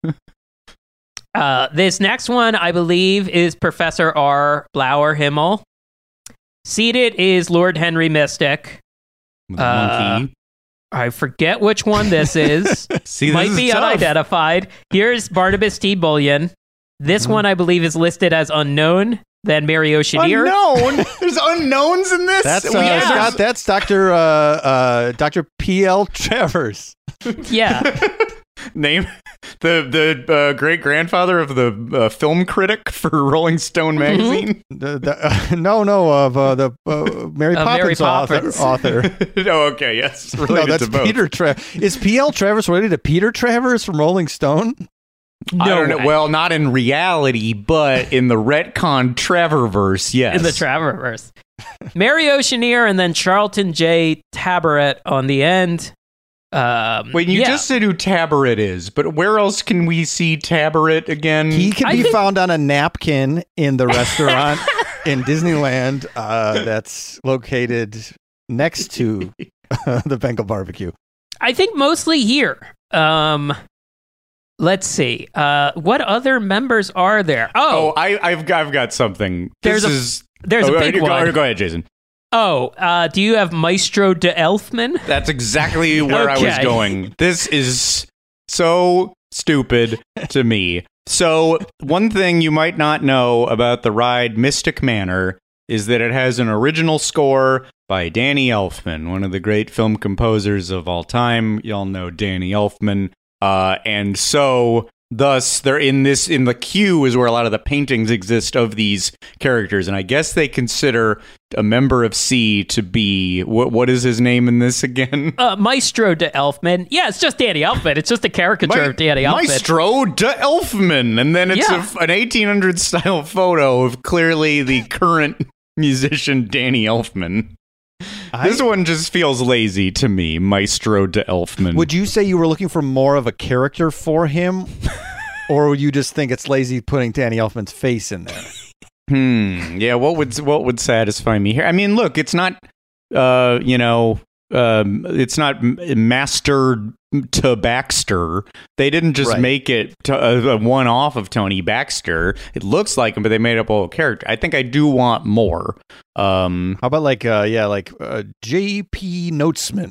This next one, I believe, is Professor R. Blauer-Himmel. Seated is Lord Henry Mystic. With a monkey. I forget which one this is. See, this Might is be tough. unidentified. Here's Barnabas T. Bullion. This one, I believe, is listed as unknown. Then Mary O'Shaneer. Unknown? There's unknowns in this? That's Yeah. Scott. That's Dr. P.L. Travers. Yeah. Name the great grandfather of the film critic for Rolling Stone magazine. Of the Mary Mary Poppins, Poppins. author. Oh, okay, yes, related No, that's to both. Peter Is P.L. Travers related to Peter Travers from Rolling Stone? I don't know. way. Well, not in reality, but in the retcon Traververse, yes. In the Traververse. Mary O'Shaneer and then Charlton J. Tabaret on the end. Wait, you just said who Tabaret is, but where else can we see Tabaret again? He can I be think- found on a napkin in the restaurant in Disneyland that's located next to the Bengal barbecue. I think mostly here. Let's see. What other members are there? Oh, I've got something. There's a big one. Go ahead, Jason. Oh, do you have Maestro de Elfman? That's exactly where I was Okay. going. This is so stupid to me. So, one thing you might not know about the ride Mystic Manor is that it has an original score by Danny Elfman, one of the great film composers of all time. Y'all know Danny Elfman. And so, thus, they're in the queue is where a lot of the paintings exist of these characters. And I guess they consider a member of C to be, what is his name in this again? Maestro de Elfman. Yeah, it's just Danny Elfman. It's just a caricature of Danny Elfman. Maestro de Elfman. And then it's Yeah. an 1800 style photo of clearly the current musician Danny Elfman. This one just feels lazy to me, Maestro de Elfman. Would you say you were looking for more of a character for him? Or would you just think it's lazy putting Danny Elfman's face in there? Yeah, what would satisfy me here? I mean, look, it's not it's not Master to Baxter. They didn't just Right. make it a one-off of Tony Baxter. It looks like him, but they made up a whole character. I think I do want more. How about J.P. Notesman?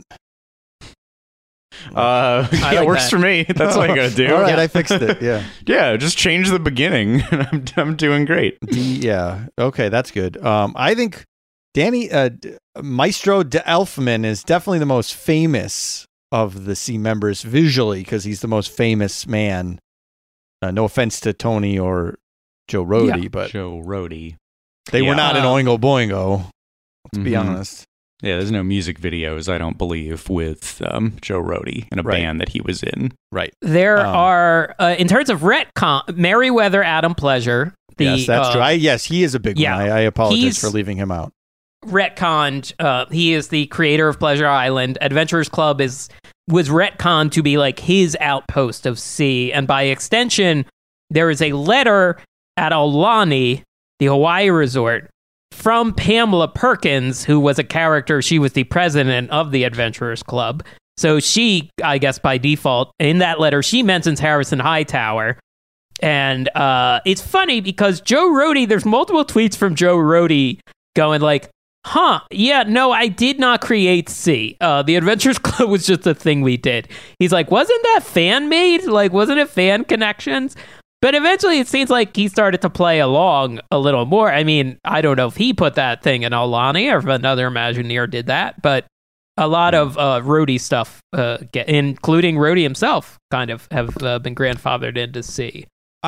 Yeah, like works that. for me. That's all you gotta do. All right, I fixed it. Yeah. Yeah, just change the beginning, and I'm doing great. Yeah. Okay, that's good. I think Maestro de Elfman is definitely the most famous of the C members visually because he's the most famous man. No offense to Tony or Joe Rody, but Joe Rody. they were not in Oingo Boingo. Let's be Mhm. honest. Yeah, there's no music videos, I don't believe, with Joe Rody in a Right. band that he was in. Right. There are, in terms of retcon, Merriweather Adam Pleasure. Yes, that's true. Yes, he is a big yeah, one. I apologize he's- for leaving him out. Retconned. He is the creator of Pleasure Island. Adventurers Club was retconned to be like his outpost of C, and by extension, there is a letter at Aulani, the Hawaii resort, from Pamela Perkins, who was a character. She was the president of the Adventurers Club. So she, I guess by default, in that letter, she mentions Harrison Hightower. And it's funny because Joe Rody, there's multiple tweets from Joe Rody going like, Huh. Yeah, no, I did not create C. The Adventures Club was just a thing we did. He's like, wasn't that fan made? Like, wasn't it fan connections? But eventually it seems like he started to play along a little more. I mean, I don't know if he put that thing in Aulani or if another Imagineer did that, but a lot of Rhodey stuff, including Rhodey himself, kind of have been grandfathered into C.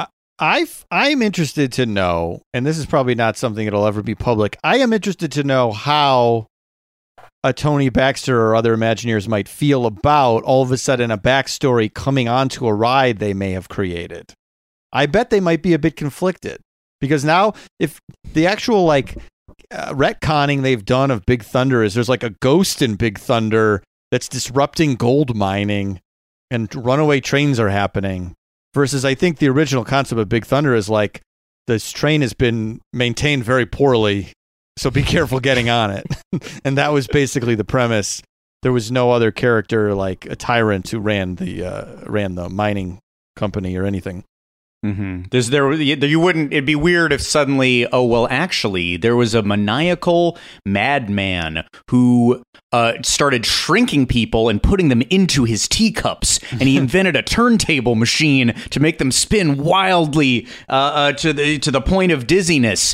I'm interested to know, and this is probably not something that'll ever be public, I am interested to know how a Tony Baxter or other Imagineers might feel about all of a sudden a backstory coming onto a ride they may have created. I bet they might be a bit conflicted, because now if the actual retconning they've done of Big Thunder is there's like a ghost in Big Thunder that's disrupting gold mining and runaway trains are happening. Versus, I think the original concept of Big Thunder is like, this train has been maintained very poorly, so be careful getting on it. And that was basically the premise. There was no other character like a tyrant who ran the mining company or anything. Mm-hmm. You wouldn't. It'd be weird if suddenly, actually, there was a maniacal madman who started shrinking people and putting them into his teacups, and he invented a turntable machine to make them spin wildly to the point of dizziness,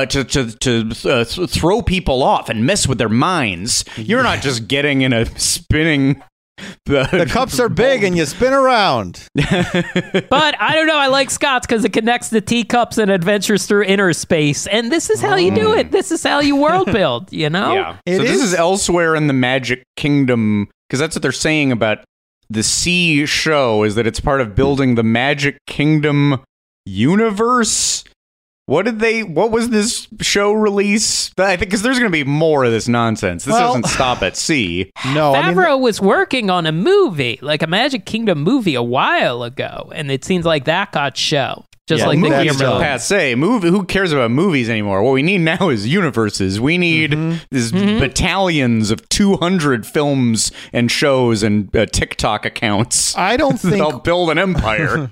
to throw people off and mess with their minds. You're not just getting in a spinning. The cups are big and you spin around. But I don't know. I like Scott's because it connects the teacups and adventures through inner space. And this is how you do it. This is how you world build, you know? Yeah. This is elsewhere in the Magic Kingdom, because that's what they're saying about the C show, is that it's part of building the Magic Kingdom universe. What was this show release? I think because there's going to be more of this nonsense. This doesn't stop at C. No, Favreau was working on a movie, like a Magic Kingdom movie a while ago, and it seems like that got shelved. Just like the movies are passe. Who cares about movies anymore? What we need now is universes. We need these battalions of 200 films and shows and TikTok accounts. I don't think they'll build an empire.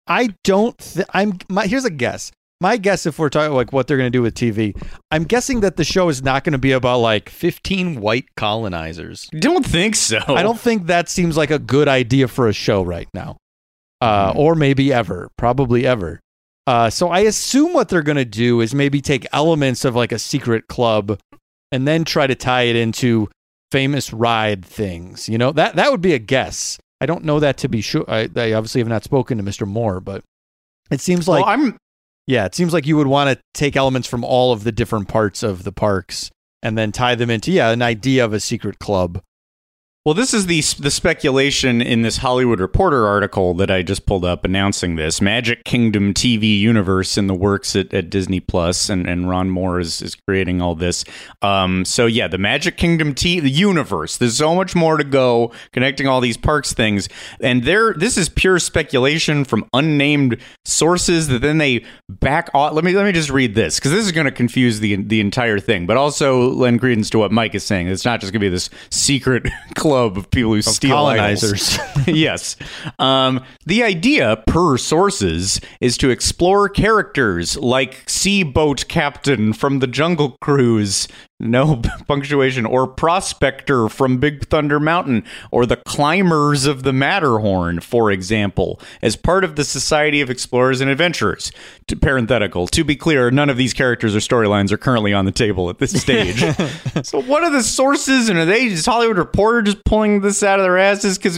Here's a guess. My guess, if we're talking like what they're going to do with TV, I'm guessing that the show is not going to be about like 15 white colonizers. Don't think so. I don't think that seems like a good idea for a show right now. Or maybe ever. Probably ever. So I assume what they're going to do is maybe take elements of like a secret club and then try to tie it into famous ride things. You know, that would be a guess. I don't know that to be sure. I obviously have not spoken to Mr. Moore, but it seems like... Yeah, it seems like you would want to take elements from all of the different parts of the parks and then tie them into, an idea of a secret club. Well, this is the speculation in this Hollywood Reporter article that I just pulled up announcing this. Magic Kingdom TV universe in the works at Disney Plus, and Ron Moore is creating all this. The Magic Kingdom the universe. There's so much more to go, connecting all these parks things. And this is pure speculation from unnamed sources that then they back off. Let me just read this, because this is going to confuse the entire thing, but also lend credence to what Mike is saying. It's not just going to be this secret club of people who steal colonizers. Yes. The idea, per sources, is to explore characters like Sea Boat Captain from the Jungle Cruise, no punctuation, or Prospector from Big Thunder Mountain, or the Climbers of the Matterhorn, for example, as part of the Society of Explorers and Adventurers. Parenthetical. To be clear, none of these characters or storylines are currently on the table at this stage. So what are the sources, and are they just Hollywood Reporter just pulling this out of their asses? Because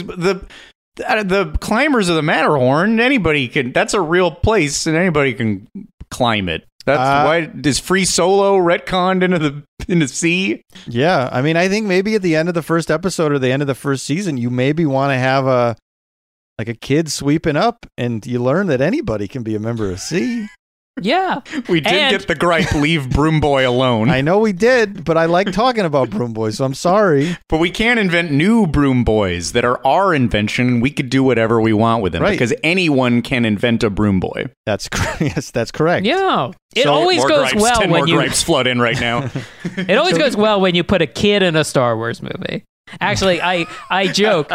the Climbers of the Matterhorn, that's a real place, and anybody can climb it. That's why is Free Solo retconned into C? Yeah, I mean, I think maybe at the end of the first episode or the end of the first season, you maybe want to have a kid sweeping up, and you learn that anybody can be a member of C. Yeah. We did get the gripe, leave Broom Boy alone. I know we did, but I like talking about Broom Boy, so I'm sorry. But we can't invent new Broom Boys that are our invention, and we could do whatever we want with them, because anyone can invent a Broom Boy. Yes, that's correct. Yeah. It always goes well when more gripes flood in right now. It always goes well when you put a kid in a Star Wars movie. Actually, I joke,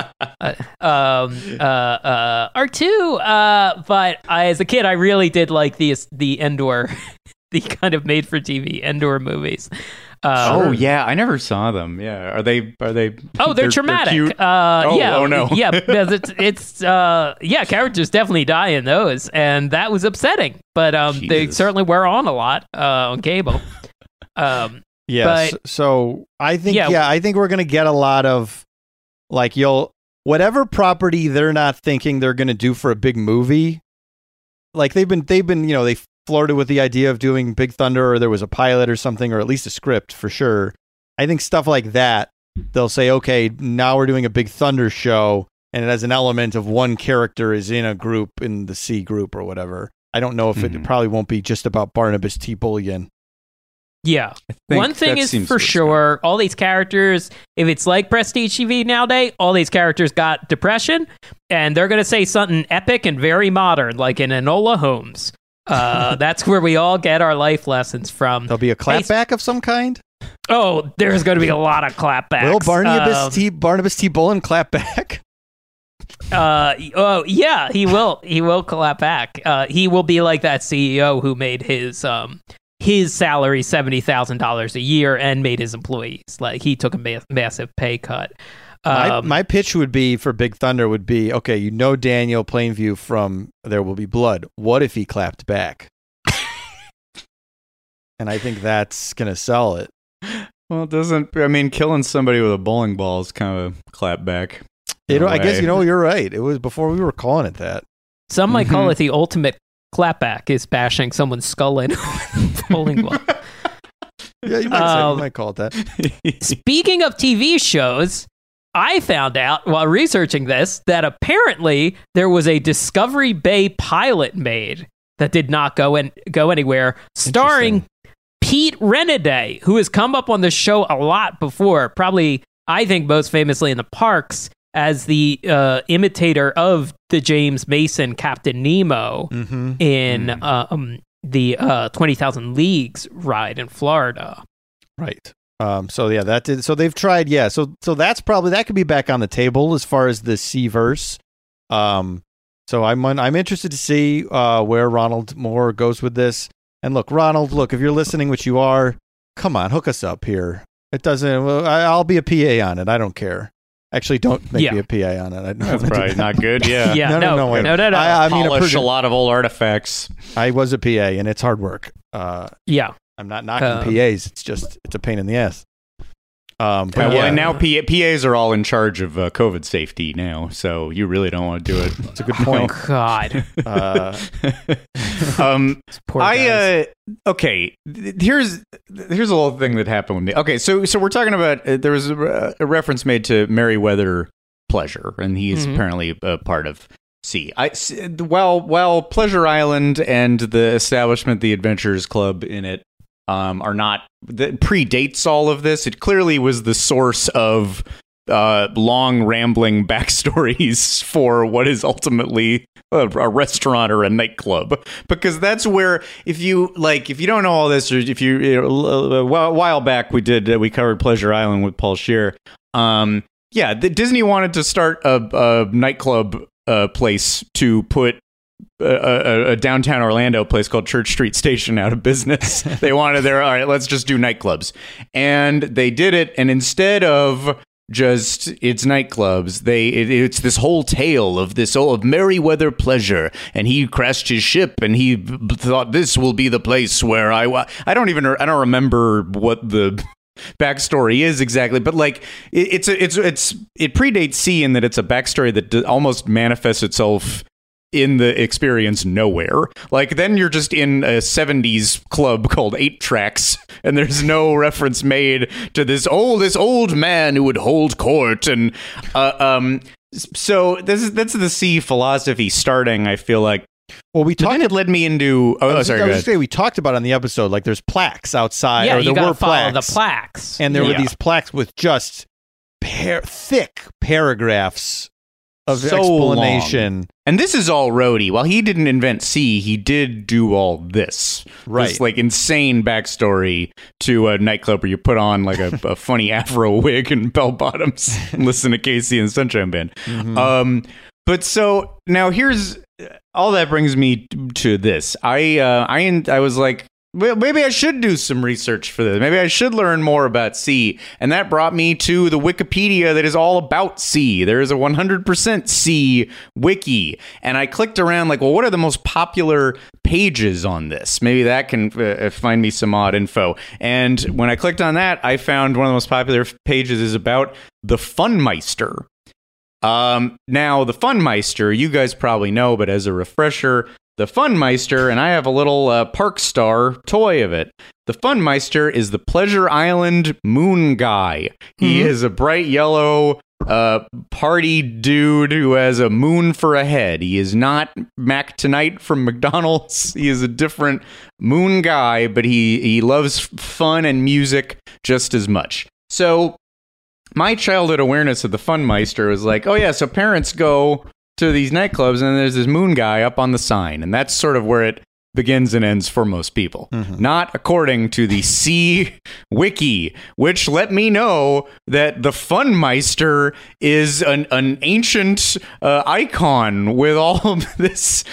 R2, but as a kid, I really did like the Endor, the kind of made-for-TV Endor movies. Oh yeah, I never saw them. Yeah, are they? Oh, they're traumatic. cute? Yeah. Oh no. Yeah, because it's characters definitely die in those, and that was upsetting. But they Jesus. certainly were on a lot on cable. Yes. But- So I think Yeah. I think we're gonna get a lot of like whatever property they're not thinking they're gonna do for a big movie. Like they've been they flirted with the idea of doing Big Thunder, or there was a pilot or something, or at least a script for sure. I think stuff like that, they'll say, okay, now we're doing a Big Thunder show, and it has an element of one character is in a group in the C group or whatever. I don't know if it probably won't be just about Barnabas T. Bullion. Yeah. think One thing that is seems for to sure, all these characters, if it's like Prestige TV nowadays, all these characters got depression, and they're going to say something epic and very modern, like in Enola Holmes. That's where we all get our life lessons from. There'll be a clapback of some kind. Oh, there's going to be a lot of clapbacks. Will Barnabas T. Bullion clap back? Oh yeah, he will. He will clap back. He will be like that CEO who made his salary $70,000 a year and made his employees like he took a massive pay cut. My pitch would be for Big Thunder would be, okay, Daniel Plainview from There Will Be Blood. What if he clapped back? And I think that's gonna sell it. Well, killing somebody with a bowling ball is kind of a clap back. I guess you're right. It was before we were calling it that. Some might call it the ultimate clapback is bashing someone's skull in with a bowling ball. Yeah, you might call it that. Speaking of TV shows, I found out while researching this that apparently there was a Discovery Bay pilot made that did not go anywhere, starring Pete Renaday, who has come up on the show a lot before, probably, I think, most famously in the parks as the imitator of the James Mason Captain Nemo in the 20,000 Leagues ride in Florida. Right. So they've tried. Yeah. So that's probably, that could be back on the table as far as the C-verse. So I'm interested to see where Ronald Moore goes with this. And Ronald, if you're listening, which you are, come on, hook us up here. It doesn't. I'll be a PA on it. I don't care. Actually, don't make me a PA on it. That's probably not good. Yeah. Yeah. No. I mean, polish a lot of old artifacts. I was a PA, and it's hard work. Yeah. I'm not knocking PAs. It's a pain in the ass. And now PAs are all in charge of COVID safety now, so you really don't want to do it. That's a good point. Oh, God. Poor guys. Okay. Here's a little thing that happened with me. Okay, so we're talking about there was a reference made to Merriweather Pleasure, and he's apparently a part of C. While Pleasure Island and the establishment, the Adventurers Club in it, are not that predates all of this. It clearly was the source of long rambling backstories for what is ultimately a restaurant or a nightclub, because that's where if you don't know all this, or if a while back we covered Pleasure Island with Paul Scheer. Disney wanted to start a nightclub place to put a downtown Orlando place called Church Street Station out of business. They wanted all right, let's just do nightclubs. And they did it. And instead of just it's nightclubs, it's this whole tale of Merriweather Pleasure. And he crashed his ship and he thought this will be the place where I don't remember what the backstory is exactly, but it predates C in that it's a backstory that almost manifests itself in the experience nowhere. Then you're just in a 70s club called 8 Tracks, and there's no reference made to this old man who would hold court. And so that's the C philosophy starting, I feel like. Well, it led me into. I was just saying, we talked about on the episode, there's plaques outside. Yeah, you gotta follow plaques, the plaques, and there were these plaques with just thick paragraphs of explanation. Long. And this is all Rhodey. While he didn't invent C, he did do all this. Right. This insane backstory to a nightclub where you put on a funny afro wig and bell bottoms and listen to Casey and Sunshine Band. But so now here's all that brings me to this. I was Well, maybe I should do some research for this. Maybe I should learn more about C. And that brought me to the Wikipedia that is all about C. There is a 100% C wiki. And I clicked around like, well, what are the most popular pages on this? Maybe that can find me some odd info. And when I clicked on that, I found one of the most popular pages is about the Funmeister. Now, the Funmeister, you guys probably know, but as a refresher, the Funmeister, and I have a little Park Star toy of it. The Funmeister is the Pleasure Island moon guy. He is a bright yellow party dude who has a moon for a head. He is not Mac Tonight from McDonald's. He is a different moon guy, but he loves fun and music just as much. So my childhood awareness of the Funmeister was like, oh yeah, so parents go to these nightclubs and there's this moon guy up on the sign, and that's sort of where it begins and ends for most people. Not according to the C wiki, which let me know that the Funmeister is an ancient icon with all of this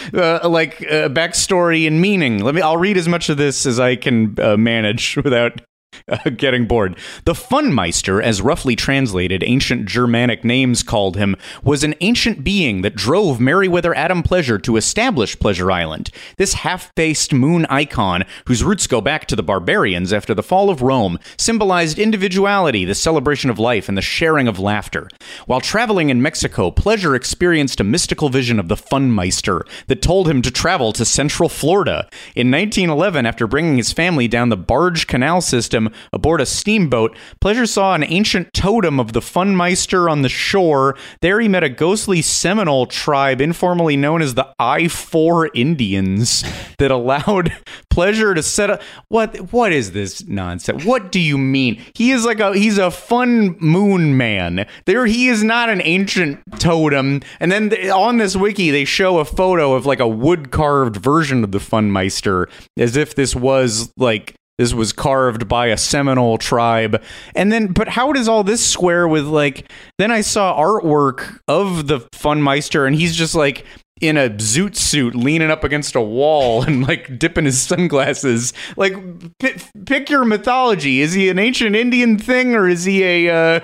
backstory and meaning. I'll read as much of this as I can manage without getting bored. The Funmeister, as roughly translated ancient Germanic names called him, was an ancient being that drove Meriwether Adam Pleasure to establish Pleasure Island. This half-faced moon icon, whose roots go back to the barbarians after the fall of Rome, symbolized individuality, the celebration of life, and the sharing of laughter. While traveling in Mexico, Pleasure experienced a mystical vision of the Funmeister that told him to travel to Central Florida. In 1911, after bringing his family down the Barge Canal system aboard a steamboat, Pleasure saw an ancient totem of the Funmeister on the shore. There he met a ghostly Seminole tribe informally known as the I-4 Indians that allowed Pleasure to set up... What is this nonsense? What do you mean? He's a fun moon man. He is not an ancient totem. And then on this wiki, they show a photo of like a wood-carved version of the Funmeister, as if this was carved by a Seminole tribe. And then, but how does all this square with then I saw artwork of the Funmeister and he's just like in a zoot suit leaning up against a wall and dipping his sunglasses. Pick your mythology. Is he an ancient Indian thing or is he a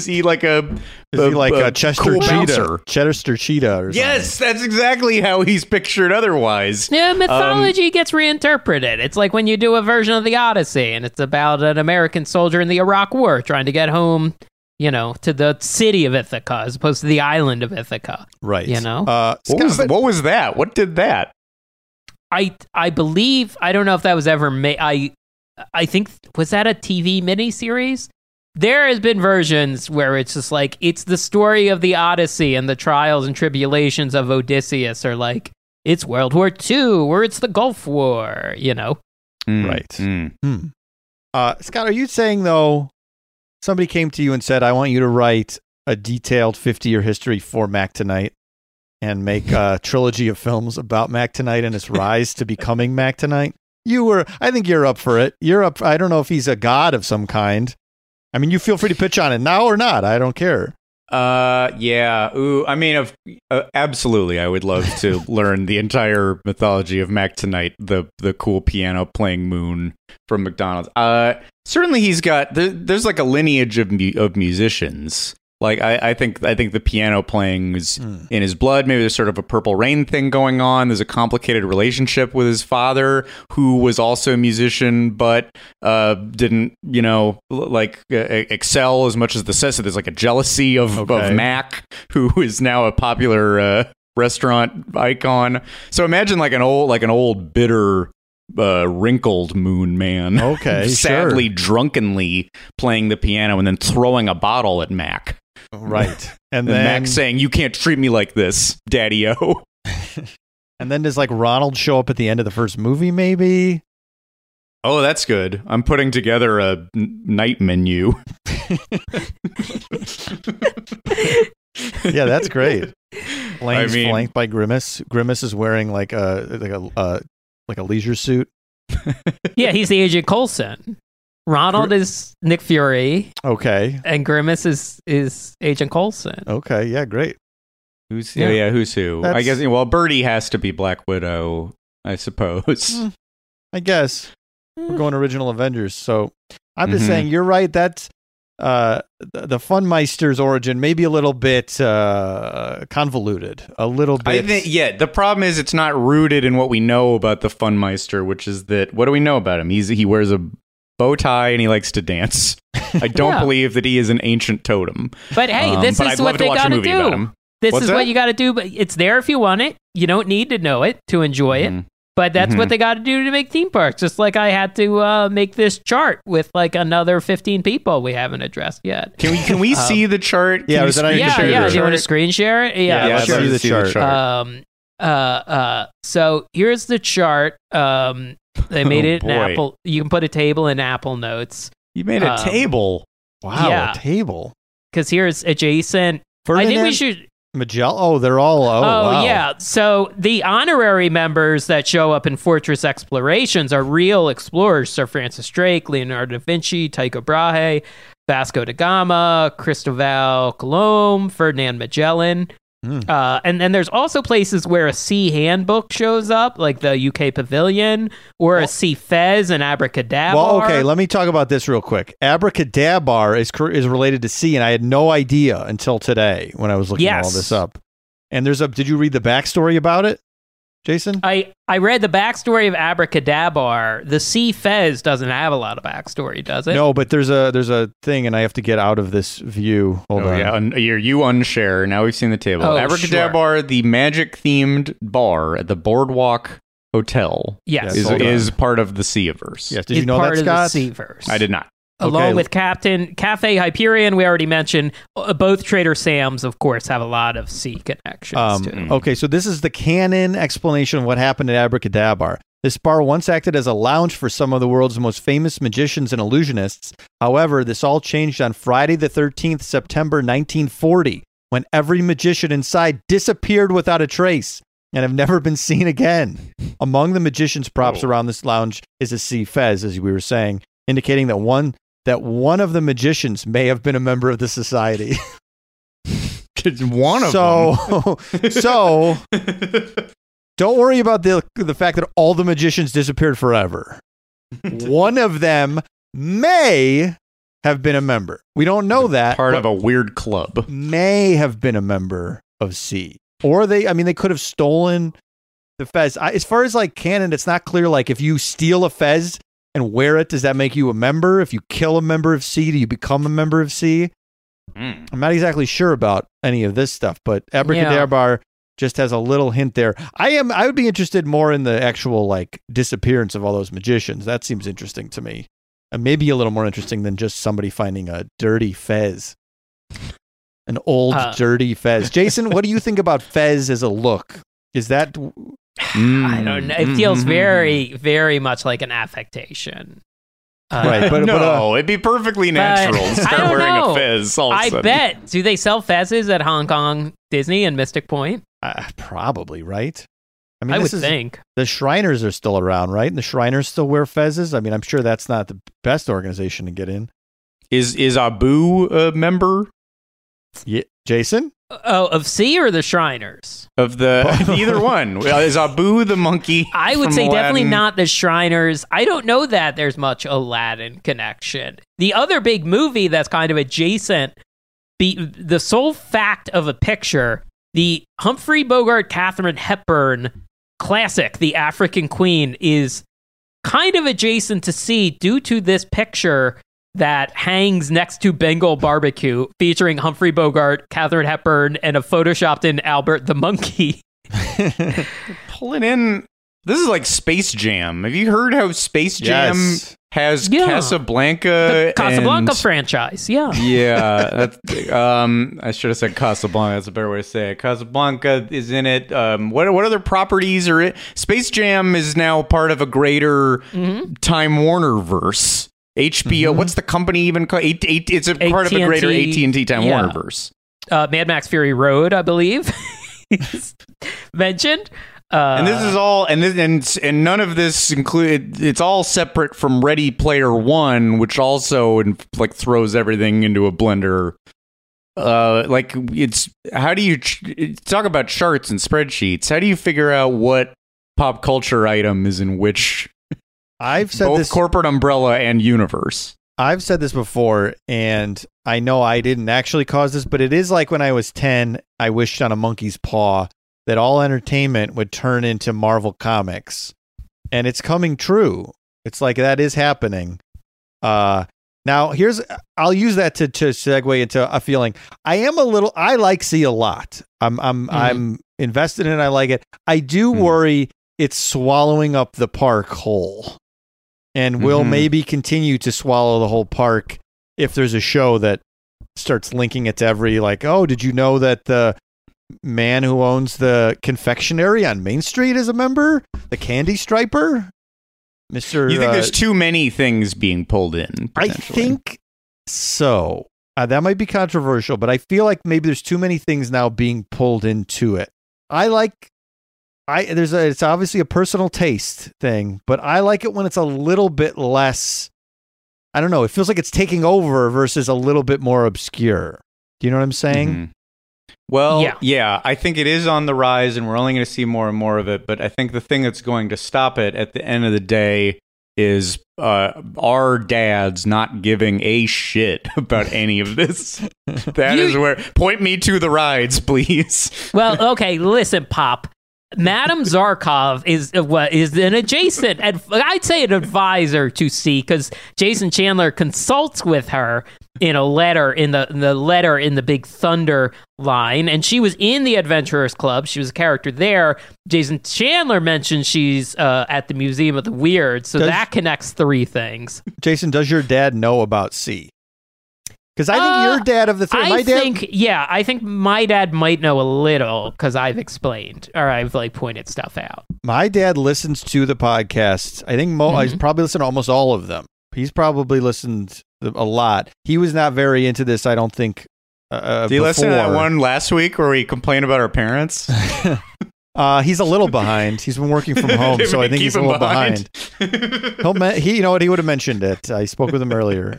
Chester cool Cheetah? bouncer? Chester Cheetah or something. Yes, that's exactly how he's pictured otherwise. Yeah, mythology gets reinterpreted. It's like when you do a version of the Odyssey, and it's about an American soldier in the Iraq War trying to get home, to the city of Ithaca as opposed to the island of Ithaca. Right. What was that? What did that? I believe, I don't know if that was ever made. I think, was that a TV miniseries? There has been versions where it's just it's the story of the Odyssey and the trials and tribulations of Odysseus, or it's World War II, or it's the Gulf War, Right. Scott, are you saying, though, somebody came to you and said, I want you to write a detailed 50-year history for Mac Tonight and make a trilogy of films about Mac Tonight and his rise to becoming Mac Tonight? I think you're up for it. You're up. I don't know if he's a god of some kind. I mean, you feel free to pitch on it now or not. I don't care. Yeah. Ooh, I mean, absolutely. I would love to learn the entire mythology of Mac Tonight, the cool piano playing moon from McDonald's. Certainly he's got, there's a lineage of musicians. I think the piano playing is in his blood. Maybe there's sort of a Purple Rain thing going on. There's a complicated relationship with his father, who was also a musician, but didn't, excel as much as the set. So there's a jealousy of Mac, who is now a popular restaurant icon. So imagine an old bitter, wrinkled moon man. Okay, sadly, drunkenly playing the piano and then throwing a bottle at Mac. Right. And then then Mac saying, "You can't treat me like this, Daddy-O." And then does Ronald show up at the end of the first movie, maybe? Oh, that's good. I'm putting together a night menu. Yeah, that's great. Blaine's flanked by Grimace. Grimace is wearing a leisure suit. Yeah, he's the Agent Coulson. Ronald is Nick Fury. Okay. And Grimace is Agent Coulson. Okay, yeah, great. Who's who? I guess, Birdie has to be Black Widow, I suppose. I guess. We're going original Avengers. So I'm just saying, you're right. That's the Funmeister's origin may be a little bit convoluted. A little bit. I think, the problem is it's not rooted in what we know about the Funmeister, which is that, what do we know about him? He wears a bow tie and he likes to dance. I don't believe that he is an ancient totem. But hey, this is what they got to do. This is what you got to do, but it's there if you want it. You don't need to know it to enjoy it. But that's what they got to do to make theme parks. Just like I had to make this chart with like another 15 people we haven't addressed yet. Can we see the chart? Yeah, do you want to screen share it? Yeah, let's see the chart. So here's the chart. They made it in Apple. You can put a table in Apple Notes. You made a table. Wow, a table. Because here's adjacent. Ferdinand? I think we should. Magellan? Oh, they're all. Wow. Yeah. So the honorary members that show up in Fortress Explorations are real explorers: Sir Francis Drake, Leonardo da Vinci, Tycho Brahe, Vasco da Gama, Cristobal Colon, Ferdinand Magellan. And then there's also places where a sea handbook shows up, like the UK Pavilion, or a sea fez and abracadabra. Well, okay, let me talk about this real quick. Abracadabra is related to sea, and I had no idea until today when I was looking all this up. And did you read the backstory about it, Jason? I read the backstory of abracadabra. The sea fez doesn't have a lot of backstory, does it? No, but there's a thing, and I have to get out of this view. Hold on. Yeah, you unshare. Now we've seen the table. Abracadabra, the magic-themed bar at the Boardwalk Hotel, is part of the Seaverse. Yes, did you know that, Scott? The Seaverse. I did not. Along with Cafe Hyperion, we already mentioned. Both Trader Sam's, of course, have a lot of sea connections too. Okay, so this is the canon explanation of what happened at Abracadabra. This bar once acted as a lounge for some of the world's most famous magicians and illusionists. However, this all changed on Friday the 13th, September 1940, when every magician inside disappeared without a trace and have never been seen again. Among the magician's props around this lounge is a sea fez, as we were saying, indicating that one of the magicians may have been a member of the society. One of them. So don't worry about the fact that all the magicians disappeared forever. One of them may have been a member. We don't know that. Part of a weird club. May have been a member of C. Or they could have stolen the fez. As far as like canon, it's not clear. Like if you steal a fez and wear it, does that make you a member? If you kill a member of C, do you become a member of C? I'm not exactly sure about any of this stuff, but Abracadabra just has a little hint there. I would be interested more in the actual like disappearance of all those magicians. That seems interesting to me. And maybe a little more interesting than just somebody finding a dirty fez. An old dirty fez. Jason, what do you think about fez as a look? Is that I don't know. It feels very, very much like an affectation. Right, but it'd be perfectly natural to start wearing a fez. I bet. Do they sell fezzes at Hong Kong Disney and Mystic Point? Probably, right? I mean, I would think the Shriners are still around, right? And the Shriners still wear fezzes. I mean, I'm sure that's not the best organization to get in. Is Abu a member? Yeah, Jason. Oh, of C or the Shriners? Of either one. Is Abu the monkey? I would say definitely not the Shriners. I don't know that there's much Aladdin connection. The other big movie that's kind of adjacent, the sole fact of a picture, the Humphrey Bogart, Katharine Hepburn classic, The African Queen, is kind of adjacent to C due to this picture that hangs next to Bengal Barbecue, featuring Humphrey Bogart, Katharine Hepburn, and a photoshopped in Albert the Monkey. Pulling in. This is like Space Jam. Have you heard how Space Jam has Casablanca? The Casablanca franchise, yeah. Yeah. I should have said Casablanca. That's a better way to say it. Casablanca is in it. What other properties are it? Space Jam is now part of a greater Time Warner verse. HBO, what's the company even called? It's a part of a greater AT&T Time Warner verse. Mad Max Fury Road, I believe, mentioned. And this is all, and none of this included. It's all separate from Ready Player One, which also like throws everything into a blender. Like it's how do you talk about charts and spreadsheets? How do you figure out what pop culture item is in which I've said Both this corporate umbrella and universe. I've said this before, and I know I didn't actually cause this, but it is like when I was 10, I wished on a monkey's paw that all entertainment would turn into Marvel Comics. And it's coming true. It's like that is happening. Now, I'll use that to segue into a feeling. I like C a lot. I'm invested in it. I like it. I do worry it's swallowing up the park whole. And will maybe continue to swallow the whole park if there's a show that starts linking it to every, like, oh, did you know that the man who owns the confectionery on Main Street is a member? The Candy Striper? Mr. You think there's too many things being pulled in? I think so. That might be controversial, but I feel like maybe there's too many things now being pulled into it. It's obviously a personal taste thing, but I like it when it's a little bit less, I don't know, it feels like it's taking over versus a little bit more obscure. Do you know what I'm saying? Mm-hmm. Well, yeah, I think it is on the rise and we're only going to see more and more of it, but I think the thing that's going to stop it at the end of the day is our dads not giving a shit about any of this. That is where, point me to the rides, please. Well, okay, listen, Pop. Madame Zarkov is an adjacent, I'd say an advisor to C, because Jason Chandler consults with her in a letter in the Big Thunder line, and she was in the Adventurers Club. She was a character there. Jason Chandler mentioned she's at the Museum of the Weird, so that connects three things. Jason, does your dad know about C? Because I think your dad of the three. I think my dad might know a little because I've explained or I've pointed stuff out. My dad listens to the podcasts. I think he's probably listened to almost all of them. He's probably listened a lot. He was not very into this, I don't think. Did you listen to that one last week where we complained about our parents? He's a little behind. He's been working from home, so I think he's a little behind. You know what? He would have mentioned it. I spoke with him earlier.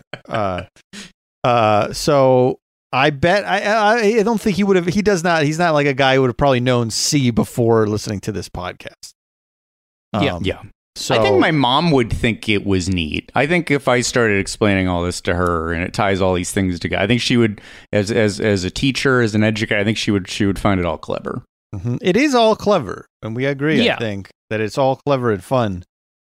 So I bet I don't think he would have. He does not. He's not like a guy who would have probably known C before listening to this podcast. Yeah. So I think my mom would think it was neat. I think if I started explaining all this to her and it ties all these things together, I think she would, as a teacher, as an educator, I think she would find it all clever. Mm-hmm. It is all clever, and we agree. Yeah. I think that it's all clever and fun.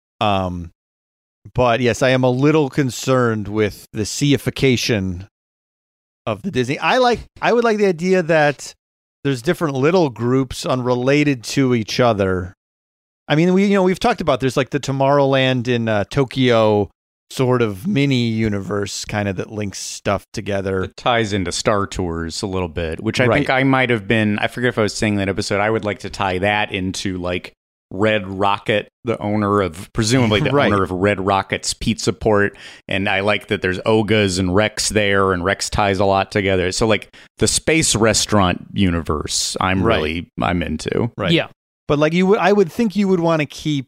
But yes, I am a little concerned with the C-ification of the Disney. I would like the idea that there's different little groups unrelated to each other. I mean, we've talked about there's like the Tomorrowland in Tokyo sort of mini universe kind of that links stuff together. It ties into Star Tours a little bit, which I think I might have been, I forget if I was saying that episode, I would like to tie that into like Red Rocket, the owner of, presumably the owner of Red Rocket's Pizza Port. And I like that there's Oga's and Rex there, and Rex ties a lot together. So like the space restaurant universe, I'm into. Right. Yeah. But like I would think you would want to keep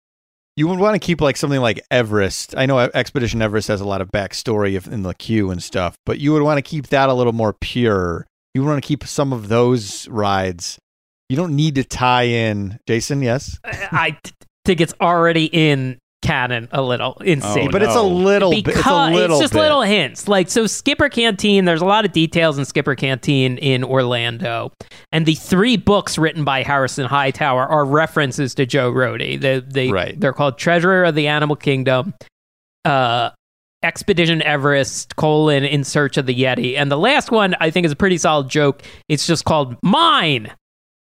like something like Everest. I know Expedition Everest has a lot of backstory in the queue and stuff, but you would want to keep that a little more pure. You would want to keep some of those rides. You don't need to tie in, Jason, yes? I think it's already in canon a little, insane. But it's a little bit. It's just little hints. Like, so Skipper Canteen, there's a lot of details in Skipper Canteen in Orlando. And the 3 books written by Harrison Hightower are references to Joe Rohde. They're called Treasurer of the Animal Kingdom, Expedition Everest, In Search of the Yeti. And the last one, I think, is a pretty solid joke. It's just called Mine!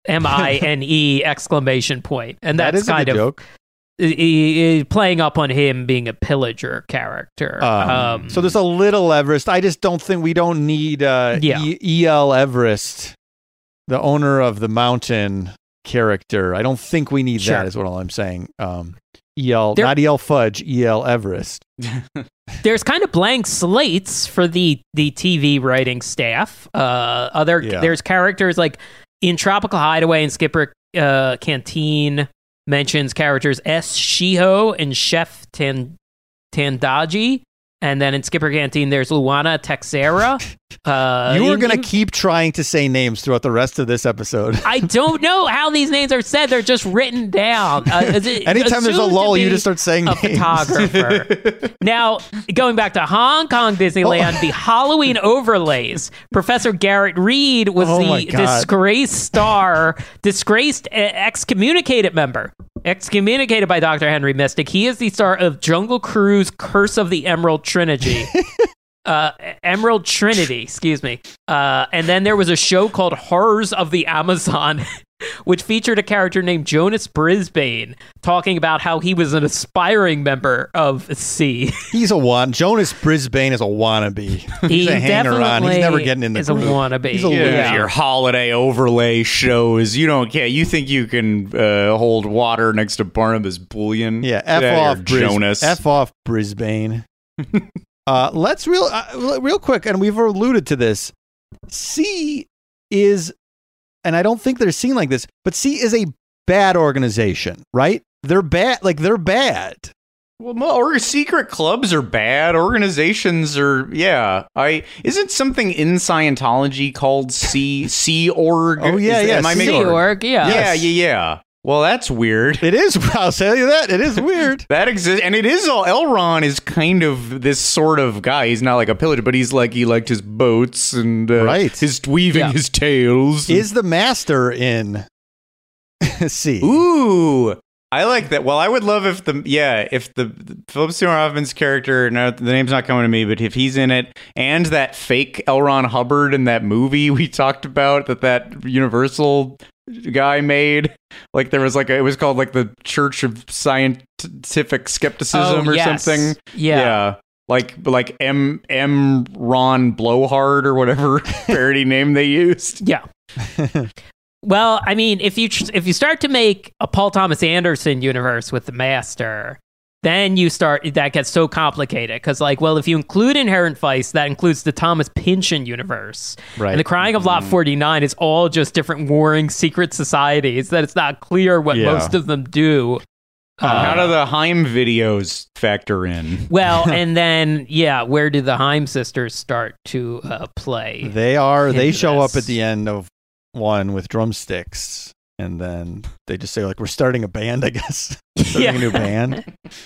MINE exclamation point. And that's that is kind of joke. Playing up on him being a pillager character. So there's a little Everest. I just don't think we don't need E.L. Everest, the owner of the mountain character. I don't think we need that, is what all I'm saying. E.L. not E.L. Fudge, E.L. Everest. There's kind of blank slates for the TV writing staff. There's characters like in Tropical Hideaway and Skipper Canteen mentions characters S. Shiho and Chef Tandaji. And then in Skipper Canteen, there's Luana Texera. You are going to keep trying to say names throughout the rest of this episode. I don't know how these names are said. They're just written down. Anytime there's a lull, you just start saying names. Photographer. Now, going back to Hong Kong Disneyland, the Halloween overlays. Professor Garrett Reed was the disgraced excommunicated member. Excommunicated by Dr. Henry Mystic. He is the star of Jungle Cruise Curse of the Emerald Trinity. Emerald Trinity, excuse me. And then there was a show called Horrors of the Amazon, which featured a character named Jonas Brisbane talking about how he was an aspiring member of C. Jonas Brisbane is a wannabe. He's a hanger-on. He's never getting in the group. He's a wannabe. He's a loser. Your holiday overlay shows. You don't care. You think you can hold water next to Barnabas Bullion? Yeah, Jonas. F off Brisbane. Let's real quick, and we've alluded to this. C is, and I don't think they're seen like this, but C is a bad organization, right? They're bad. Like, they're bad. Well, secret clubs are bad. Organizations are, isn't something in Scientology called Sea Org? Oh, yeah, Am I making Sea Org, yeah. Yeah. Well, that's weird. It is. I'll tell you that. It is weird. That exists. And it is all. Elron is kind of this sort of guy. He's not like a pillager, but he's like, he liked his boats and his weaving his tales. Is the master in C? Ooh. I like that. Well, I would love if the Philip Seymour Hoffman's character, no, the name's not coming to me, but if he's in it, and that fake L. Ron Hubbard in that movie we talked about that Universal guy made, like there was it was called like the Church of Scientific Skepticism or something. Yeah. Like M. Ron Blowhard or whatever parody name they used. Yeah. Well, I mean, if you start to make a Paul Thomas Anderson universe with the Master, then that gets so complicated because, if you include Inherent Vice, that includes the Thomas Pynchon universe, right? And the Crying of Lot 49 is all just different warring secret societies that it's not clear what most of them do. How do the Haim videos factor in? Well, and then where do the Haim sisters start to play? They show up at the end of one with drumsticks, and then they just say we're starting a band, I guess. Starting a new band.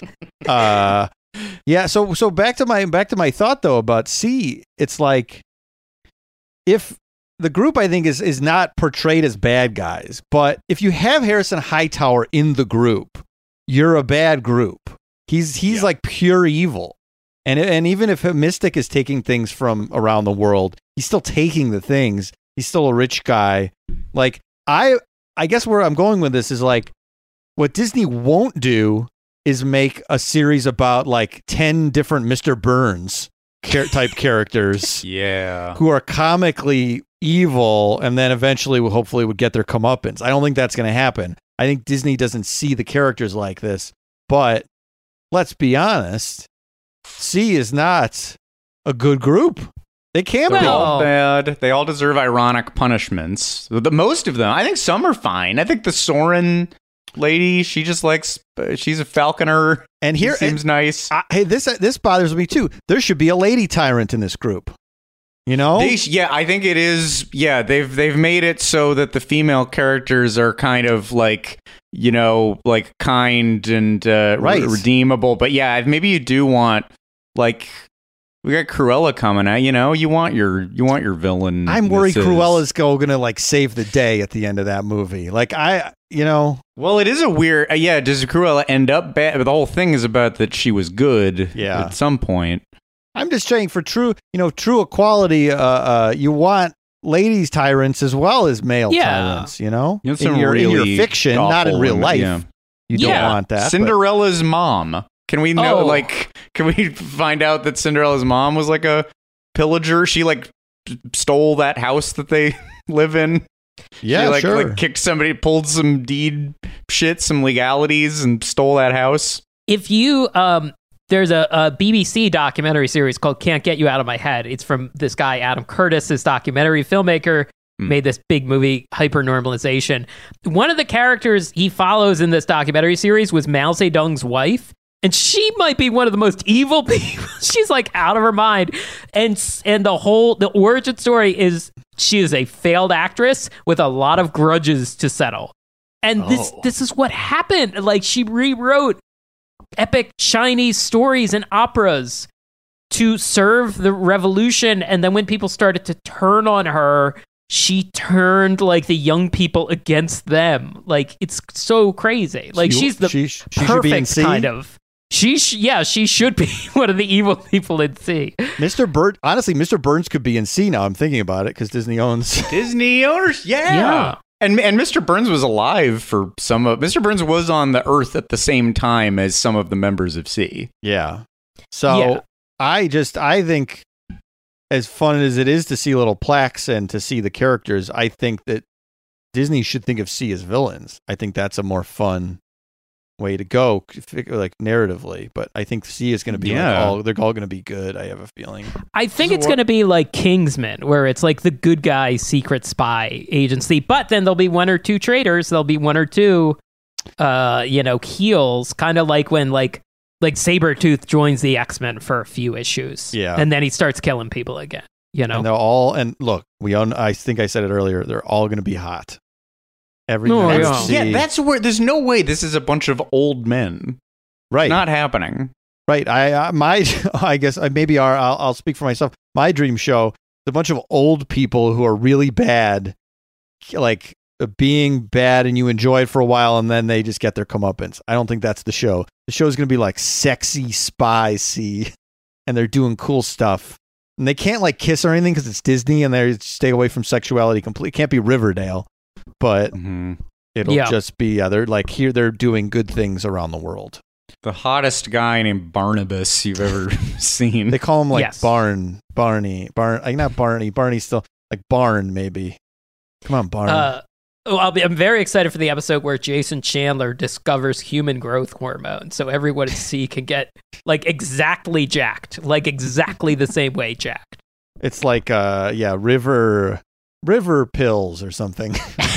So back to my thought though about C. It's like, if the group, I think, is not portrayed as bad guys, but if you have Harrison Hightower in the group, you're a bad group. He's like pure evil. And even if Mystic is taking things from around the world, he's still taking the things. He's still a rich guy. I guess where I'm going with this is what Disney won't do is make a series about 10 different Mr. Burns type characters. Yeah. Who are comically evil and then eventually hopefully would get their comeuppance. I don't think that's going to happen. I think Disney doesn't see the characters like this. But let's be honest, C is not a good group. They can't be all bad. They all deserve ironic punishments. Most of them. I think some are fine. I think the Soren lady, she just she's a falconer. And here seems nice. This bothers me too. There should be a lady tyrant in this group. You know? I think it is. Yeah, they've made it so that the female characters are kind of kind and redeemable. But maybe you do want we got Cruella coming out. You want your villain. I'm worried Cruella's going to save the day at the end of that movie. Well, it is a weird. Does Cruella end up bad? But the whole thing is about that she was good. Yeah. At some point. I'm just saying for true equality. You want ladies tyrants as well as male tyrants. In your fiction, not in real life. Yeah. You don't want that. Cinderella's mom. Can we know, can we find out that Cinderella's mom was a pillager? She stole that house that they live in. Yeah, she sure. Kicked somebody, pulled some deed shit, some legalities, and stole that house. If you there's a BBC documentary series called Can't Get You Out of My Head. It's from this guy Adam Curtis, this documentary filmmaker. Made this big movie, Hypernormalization. One of the characters he follows in this documentary series was Mao Zedong's wife. And she might be one of the most evil people. She's like out of her mind. And the origin story is she is a failed actress with a lot of grudges to settle. And this is what happened. Like, she rewrote epic Chinese stories and operas to serve the revolution. And then when people started to turn on her, she turned like the young people against them. Like, it's so crazy. Like, she's the perfect kind of. She should be one of the evil people in C. Mr. Burns could be in C now. I'm thinking about it because Disney owns. Disney owners, yeah. And Mr. Burns was alive for some of. Mr. Burns was on the Earth at the same time as some of the members of C. Yeah. So I think, as fun as it is to see little plaques and to see the characters, I think that Disney should think of C as villains. I think that's a more fun way to go, like narratively. But I think C is going to be they're all going to be good. I have a feeling. I think it's going to be like Kingsman, where it's like the good guy secret spy agency, but then there'll be one or two traitors. There'll be one or two, heels, kind of like when like Sabretooth joins the X-Men for a few issues. Yeah. And then he starts killing people again, And they're all, and look, I think I said it earlier, they're all going to be hot. That's where there's no way this is a bunch of old men. Right. Not happening. Right. I guess maybe I'll speak for myself. My dream show is a bunch of old people who are really bad, like being bad, and you enjoy it for a while and then they just get their comeuppance. I don't think that's the show. The show is going to be like sexy spy C, and they're doing cool stuff. And they can't like kiss or anything because it's Disney and they stay away from sexuality completely. It can't be Riverdale. But it'll just be they're like here. They're doing good things around the world. The hottest guy named Barnabas you've ever seen. They call him like Barney. Not Barney. Barney's still like Barn. Maybe. Come on, Barn. I'm very excited for the episode where Jason Chandler discovers human growth hormone, so everyone at C can get like exactly jacked, like exactly the same way jacked. It's like river pills or something.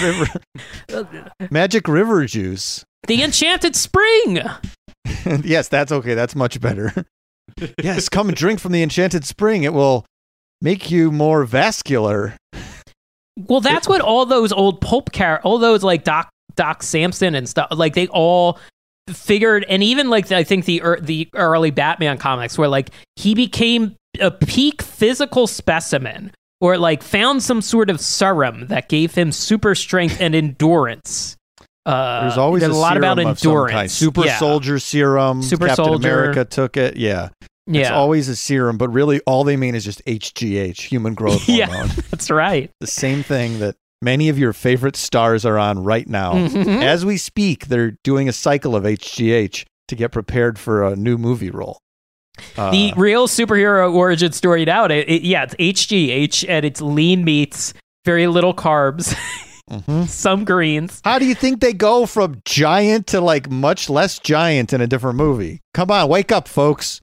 Magic river juice. The enchanted spring. Yes, that's okay. That's much better. Yes, come and drink from the enchanted spring. It will make you more vascular. Well, that's what all those old pulp all those like Doc Samson and stuff, like they all figured, and even like I think the early Batman comics where like he became a peak physical specimen, or like found some sort of serum that gave him super strength and endurance. There's always a lot about endurance. Super soldier serum. Captain America took it. Yeah. It's always a serum, but really all they mean is just HGH, human growth hormone. That's right. The same thing that many of your favorite stars are on right now. Mm-hmm. As we speak, they're doing a cycle of HGH to get prepared for a new movie role. The real superhero origin story out, it's HGH, and it's lean meats, very little carbs, some greens. How do you think they go from giant to like much less giant in a different movie? Come on, wake up, folks.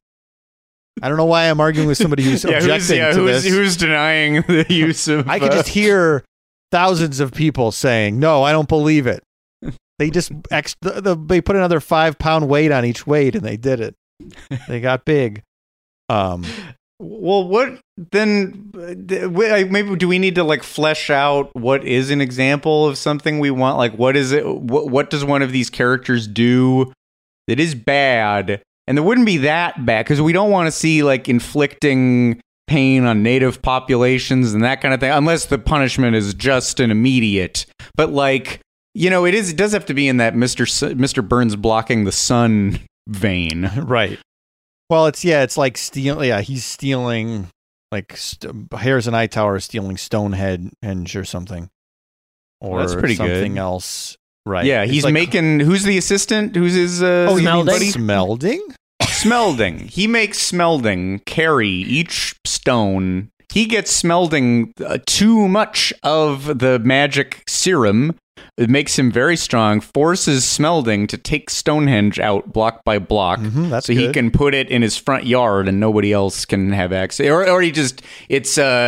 I don't know why I'm arguing with somebody who's objecting to this. Who's denying the use of... I could just hear thousands of people saying, no, I don't believe it. They just they put another 5-pound weight on each weight and they did it. They got big. Well, what then? Maybe do we need to like flesh out what is an example of something we want? Like, what is it? What does one of these characters do that is bad? And there wouldn't be that bad because we don't want to see like inflicting pain on native populations and that kind of thing, unless the punishment is just and immediate. But like, it does have to be in that Mr. Burns blocking the sun vein, right? Well, it's like stealing. Yeah, he's stealing like Harrison Hightower is stealing Stonehenge or something, or that's pretty something good. Else. Right. Yeah, he's like, making... Who's the assistant? Who's his... Smelding? Smelding. He makes Smelding carry each stone. He gets Smelding too much of the magic serum. It makes him very strong, forces Smelding to take Stonehenge out block by block, that's so good. He can put it in his front yard and nobody else can have access. Or he just... It's...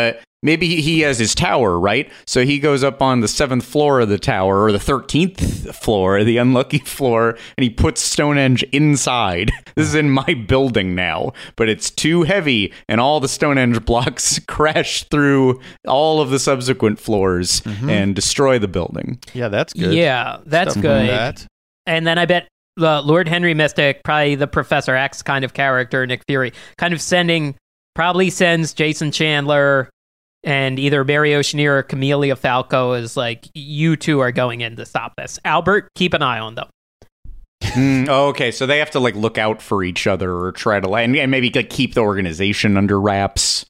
maybe he has his tower, right? So he goes up on the 7th floor of the tower, or the 13th floor, the unlucky floor, and he puts Stonehenge inside. This is in my building now, but it's too heavy, and all the Stonehenge blocks crash through all of the subsequent floors and destroy the building. Yeah, that's good. Yeah, that's Stuff good. like that. And then I bet Lord Henry Mystic, probably the Professor X kind of character, Nick Fury, kind of probably sends Jason Chandler and either Barry Oceaneer or Camellia Falco is like, you two are going in to stop this. Albert, keep an eye on them. Okay, so they have to like look out for each other or try to and maybe like keep the organization under wraps.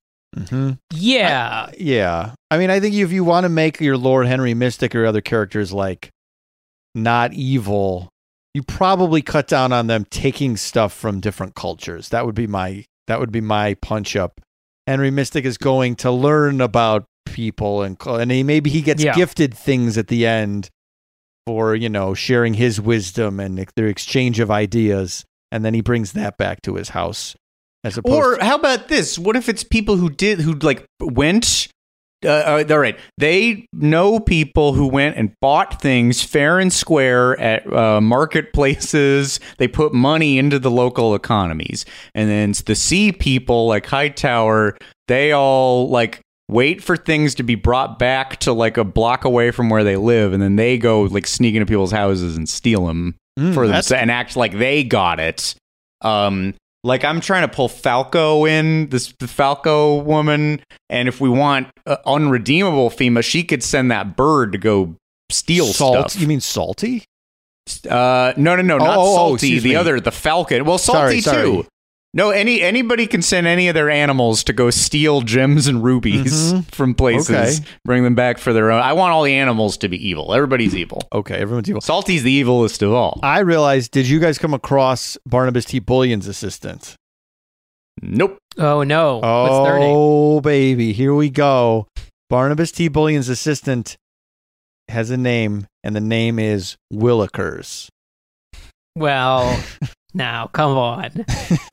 Yeah. Yeah. I mean, I think if you want to make your Lord Henry Mystic or other characters like not evil, you probably cut down on them taking stuff from different cultures. That would be my punch up. Henry Mystic is going to learn about people and maybe he gets gifted things at the end for, sharing his wisdom and their exchange of ideas, and then he brings that back to his house. Or how about this? What if it's people who went? All right, they know people who went and bought things fair and square at marketplaces. They put money into the local economies, and then the sea people like Hightower, they all like wait for things to be brought back to like a block away from where they live, and then they go like sneak into people's houses and steal them for them and act like they got it. Like I'm trying to pull Falco in, the Falco woman, and if we want unredeemable FEMA, she could send that bird to go steal stuff. You mean Salty? No, not Salty. The Falcon. Well, Salty sorry. too. No, anybody can send any of their animals to go steal gems and rubies from places, bring them back for their own. I want all the animals to be evil. Everybody's evil. Okay, everyone's evil. Salty's the evilest of all. I realized, did you guys come across Barnabas T. Bullion's assistant? Nope. Oh, no. What's their name? Oh, baby. Here we go. Barnabas T. Bullion's assistant has a name, and the name is Willikers. Well, now, come on.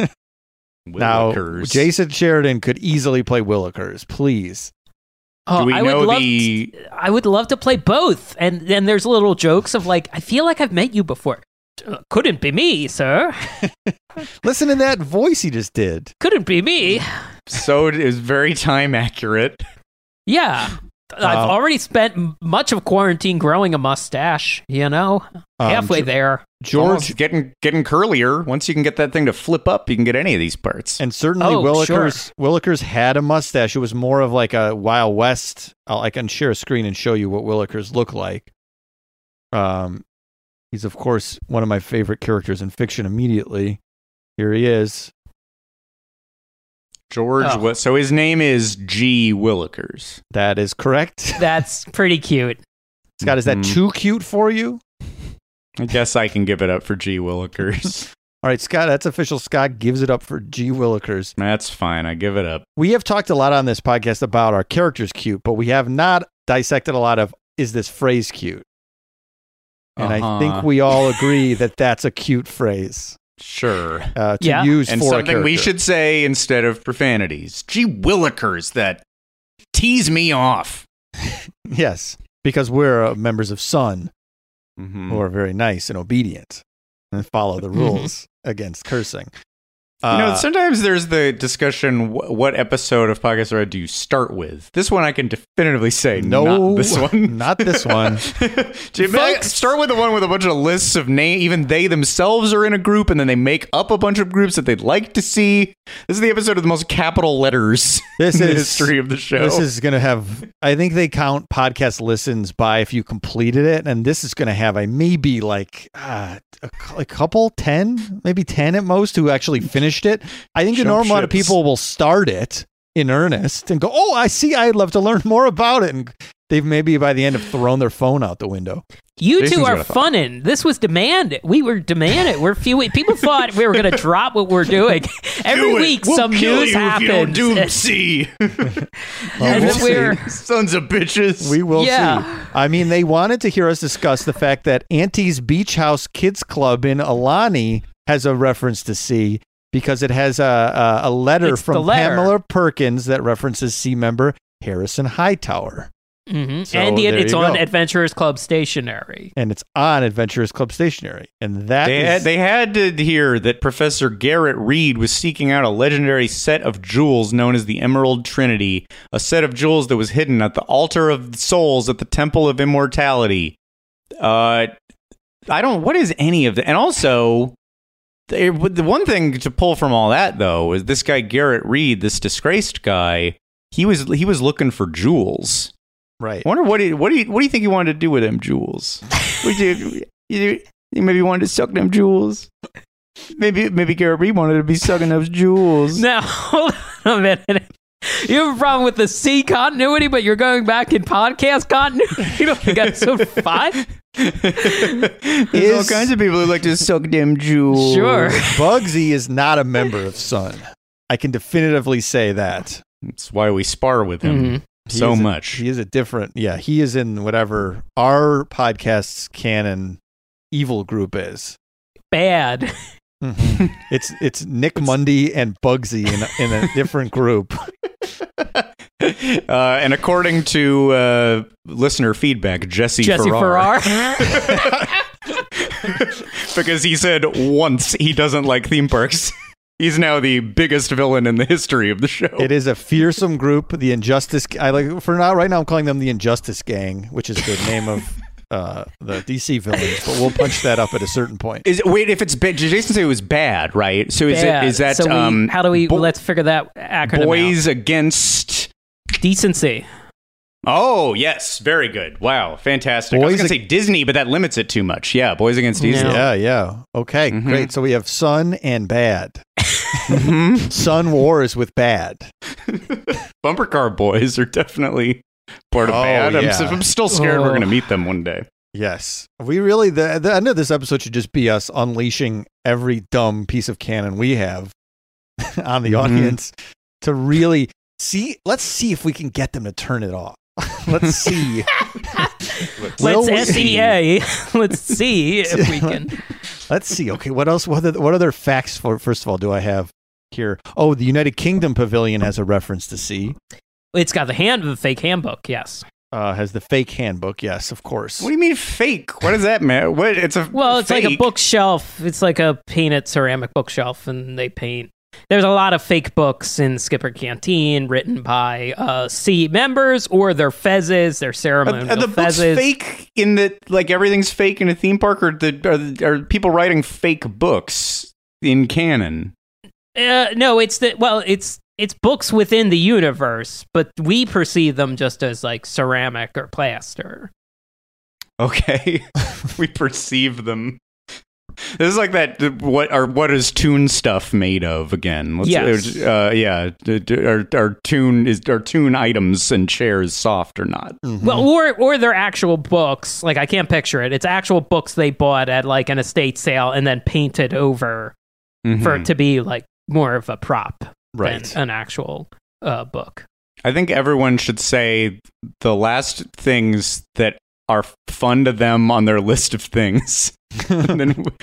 Now, Jason Sheridan could easily play Willikers, please. Oh, I would love to play both. And then there's little jokes of like, I feel like I've met you before. Couldn't be me, sir. Listen to that voice he just did. Couldn't be me. So it is very time accurate. Yeah. I've already spent much of quarantine growing a mustache, halfway there. George getting curlier. Once you can get that thing to flip up, you can get any of these parts. And certainly Willikers had a mustache. It was more of like a Wild West. I can share a screen and show you what Willikers look like. He's, of course, one of my favorite characters in fiction immediately. Here he is. George, so his name is G. Willikers. That is correct. That's pretty cute. Scott, is that too cute for you? I guess I can give it up for G. Willikers. All right, Scott, that's official. Scott gives it up for G. Willikers. That's fine. I give it up. We have talked a lot on this podcast about our characters cute, but we have not dissected a lot of, is this phrase cute? And I think we all agree that that's a cute phrase. Sure. To use and for something we should say instead of profanities. Gee Willikers, that tease me off. Yes, because we're members of Sun who are very nice and obedient and follow the rules against cursing. Sometimes there's the discussion, what episode of Podcast do you start with? This one I can definitively say, not this one. Not this one. Start with the one with a bunch of lists of names. Even they themselves are in a group, and then they make up a bunch of groups that they'd like to see. This is the episode of the most capital letters in the history of the show. This is going to have, I think they count podcast listens by if you completed it, and this is going to have maybe like a couple, 10, maybe 10 at most, who actually finished it. I think a normal amount of people will start it in earnest and go, oh, I see, I'd love to learn more about it. And they've maybe by the end have thrown their phone out the window. You two are funning. This was demanded. We were demanded. We're people thought we were going to drop what we're doing. Every week, some news happens. See, we'll sons of bitches. We will see. I mean, they wanted to hear us discuss the fact that Auntie's Beach House Kids Club in Alani has a reference to C, because it has a letter from Pamela Perkins that references C member. Harrison Hightower. Mm-hmm. So and yet there it's you on go. Adventurers Club stationery. And it's on Adventurers Club stationery. And that They had to hear that Professor Garrett Reed was seeking out a legendary set of jewels known as the Emerald Trinity, a set of jewels that was hidden at the altar of souls at the Temple of Immortality. What is any of that? And also, the one thing to pull from all that, though, is this guy Garrett Reed, this disgraced guy, he was looking for jewels. right. I wonder what do you think he wanted to do with them jewels? You maybe wanted to suck them jewels. Maybe Garrett Reed wanted to be sucking those jewels. Now, hold on a minute. You have a problem with the C continuity, but you're going back in podcast continuity? You don't think episode 5? There's all kinds of people who like to suck them jewels. Sure. Bugsy is not a member of Sun. I can definitively say that. That's why we spar with him Mhm. so much. He is a different, he is in whatever our podcast's canon evil group is. Bad. It's Nick Mundy and Bugsy in a different group. And according to listener feedback, Jesse Farrar. because he said once he doesn't like theme parks. He's now the biggest villain in the history of the show. It is a fearsome group. The Injustice. Right now I'm calling them the Injustice Gang, which is the name of the DC villains. But we'll punch that up at a certain point. If it's bad, Jason said it was bad, right? So Bad. is that So how do we? Let's figure that acronym Boys out. Against? Decency. Oh yes, very good. Wow, fantastic. I was Boys going to say Disney, but that limits it too much. Yeah, Boys Against Disney. Yeah. Okay, Mhm. great. So we have Sun and Bad. Sun wars with Bad. Bumper Car Boys are definitely part of Oh, bad. yeah. I'm still scared we're going to meet them one day. Yes. We really, the end of this episode should just be us unleashing every dumb piece of canon we have on the audience to really see. Let's see if we can get them to turn it off. Let's see. Will we? Let's SEA. Let's see if we can. Let's see. Okay, what else? What other facts, first of all, do I have here? Oh, the United Kingdom Pavilion has a reference to C. It's got the fake handbook. Yes. Has the fake handbook. Yes, of course. What do you mean fake? What does that mean? What? It's a Well, it's like a fake. bookshelf. It's like a painted ceramic bookshelf, and they paint. There's a lot of fake books in Skipper Canteen written by C members, or their fezzes, their ceremonial Are the books fezzes. fake in that, like everything's fake in a theme park, or are people writing fake books in canon? No, it's books within the universe, but we perceive them just as like ceramic or plaster. Okay, we perceive them. This is like that. What is Toon stuff made of again? Yes. Yeah. Are Toon items and chairs soft or not? Mhm. Well, or they're actual books. Like I can't picture it. It's actual books they bought at like an estate sale and then painted over for it to be like more of a prop Right. than an actual book. I think everyone should say the last things that are fun to them on their list of things, and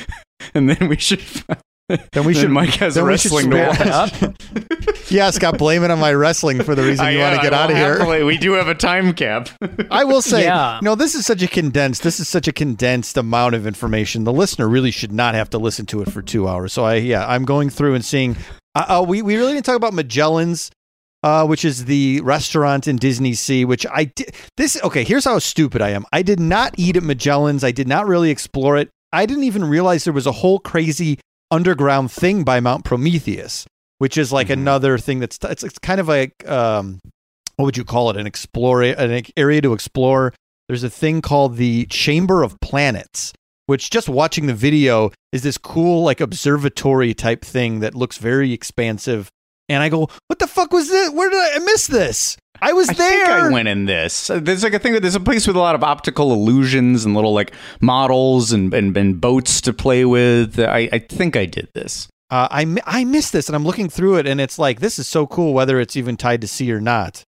then we should. Then we should. Mike has then we should wrestling to spare- watch. Yeah, Scott, blame it on my wrestling for the reason you want to get out of here. Happily, we do have a time cap. I will say, Yeah. this is such a condensed amount of information. The listener really should not have to listen to it for 2 hours. So I'm going through and seeing. We really didn't talk about Magellan's, which is the restaurant in Disney Sea. Which I did. Here's how stupid I am. I did not eat at Magellan's. I did not really explore it. I didn't even realize there was a whole crazy underground thing by Mount Prometheus, which is like another thing it's kind of like what would you call it? An area to explore. There's a thing called the Chamber of Planets, which just watching the video is this cool like observatory type thing that looks very expansive. And I go, what the fuck was this? Where did I miss this? I was there. I think I went in this. There's like a thing. There's a place with a lot of optical illusions and little like models and boats to play with. I think I did this. I missed this, and I'm looking through it, and it's like this is so cool, whether it's even tied to sea or not.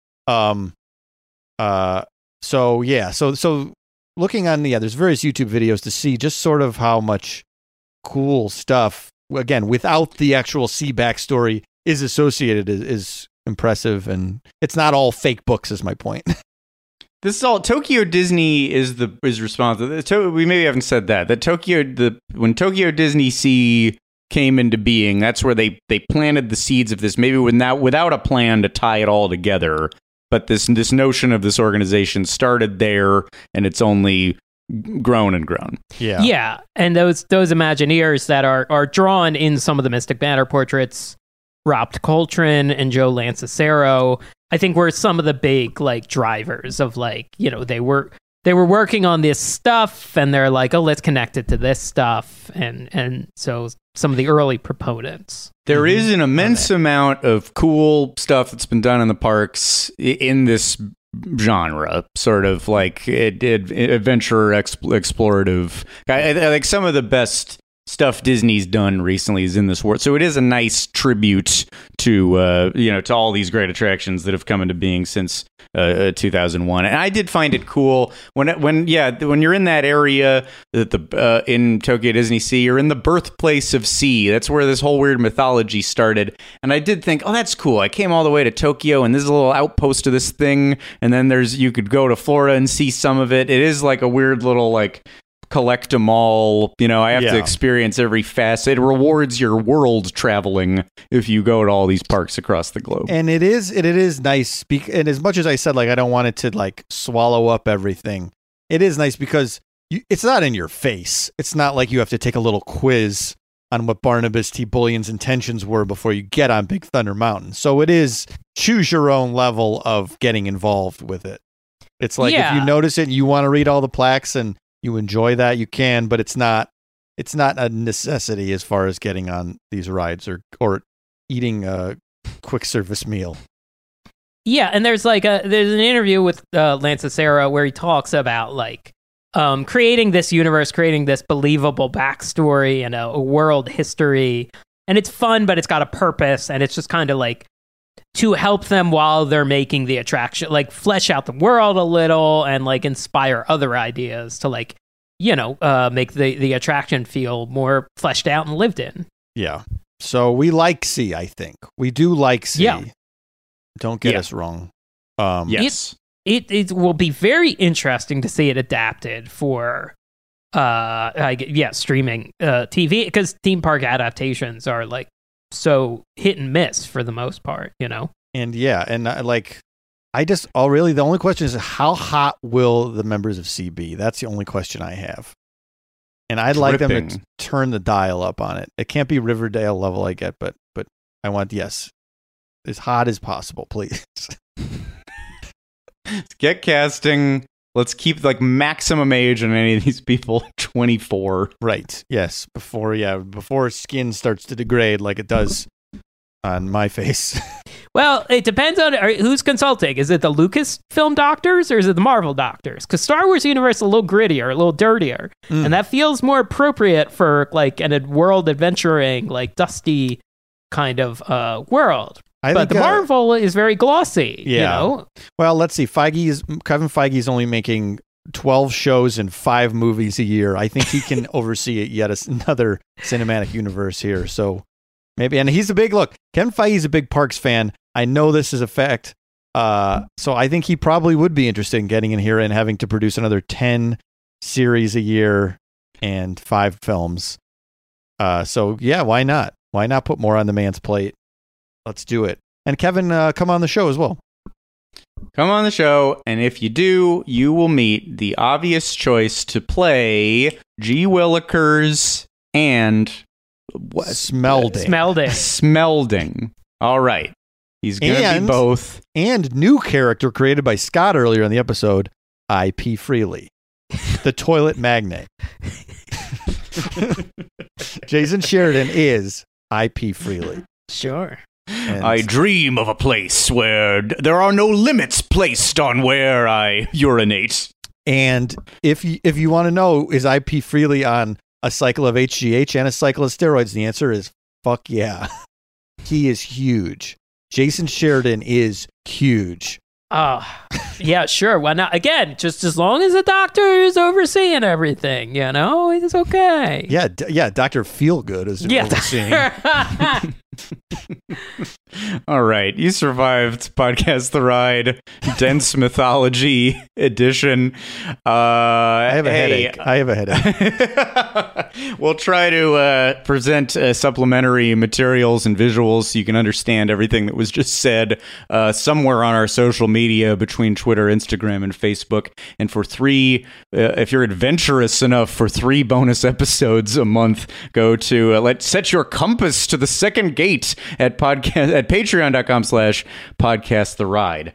So looking on there's various YouTube videos to see just sort of how much cool stuff, again, without the actual sea backstory, is associated is impressive, and it's not all fake books. Is my point. This is all Tokyo Disney is responsible. We maybe haven't said that. When Tokyo Disney Sea came into being, that's where they planted the seeds of this. Maybe without a plan to tie it all together, but this notion of this organization started there, and it's only grown and grown. Yeah, and those Imagineers that are drawn in some of the Mystic Banner portraits, Ropt Coltrane and Joe Lancicero, I think were some of the big like drivers of like, you know, they were working on this stuff and they're like, oh, let's connect it to this stuff, and so some of the early proponents. There is an immense amount of cool stuff that's been done in the parks in this genre, sort of like adventure explorative. I like some of the best stuff Disney's done recently is in this world, so it is a nice tribute to to all these great attractions that have come into being since 2001. And I did find it cool when you're in that area in Tokyo Disney Sea, you're in the birthplace of sea. That's where this whole weird mythology started. And I did think, oh, that's cool. I came all the way to Tokyo, and this is a little outpost of this thing. And then you could go to Florida and see some of it. It is like a weird little like collect 'em all, I have to experience every facet. It rewards your world traveling if you go to all these parks across the globe. And it is nice. And as much as I said, like, I don't want it to like swallow up everything, it is nice because it's not in your face. It's not like you have to take a little quiz on what Barnabas T. Bullion's intentions were before you get on Big Thunder Mountain. So it is choose your own level of getting involved with it. It's like if you notice it and you want to read all the plaques and you enjoy that, you can, but it's not a necessity as far as getting on these rides or eating a quick service meal. Yeah, and there's an interview with Lancicero where he talks about like creating this universe, creating this believable backstory and a world history, and it's fun, but it's got a purpose, and it's just kind of like to help them while they're making the attraction, like flesh out the world a little and like inspire other ideas to like, make the attraction feel more fleshed out and lived in. Yeah. So we like Sea, I think. We do like Sea. Yeah. Don't get us wrong. Yes. It will be very interesting to see it adapted for streaming TV, because theme park adaptations are like so hit and miss for the most part, And the only question is, how hot will the members of Sea be? That's the only question I have. And I'd like them to turn the dial up on it. It can't be Riverdale level, I get, but I want, as hot as possible, please. Get casting. Let's keep like maximum age on any of these people 24. Right. Yes. Before skin starts to degrade like it does on my face. Well, it depends on who's consulting. Is it the Lucasfilm doctors or is it the Marvel doctors? Because Star Wars universe is a little grittier, a little dirtier, and that feels more appropriate for like a world adventuring, like dusty kind of world. But the Marvel is very glossy. Well, let's see. Kevin Feige is only making 12 shows and 5 movies a year. I think he can oversee yet another cinematic universe here. So maybe, and he's Kevin Feige's a big Parks fan. I know this is a fact. So I think he probably would be interested in getting in here and having to produce another 10 series a year and 5 films. Why not? Why not put more on the man's plate? Let's do it. And Kevin, come on the show as well. Come on the show, and if you do, you will meet the obvious choice to play G. Willikers and Smelding. All right. He's going to be both. And new character created by Scott earlier in the episode, I.P. Freely, the toilet magnate. Jason Sheridan is I.P. Freely. Sure. I dream of a place where there are no limits placed on where I urinate. And if you want to know, is I.P. Freely on a cycle of HGH and a cycle of steroids? The answer is fuck yeah. He is huge. Jason Sheridan is huge. Yeah, sure. Why not? Again, just as long as the doctor is overseeing everything, it's okay. Yeah, Dr. Feelgood is overseeing. All right, you survived Podcast The Ride, Dense Mythology Edition. I have a headache. We'll try to present supplementary materials and visuals so you can understand everything that was just said somewhere on our social media between Twitter, Instagram, and Facebook. And for if you're adventurous enough for 3 bonus episodes a month, go to set your compass to the second gate at patreon.com/podcast the ride.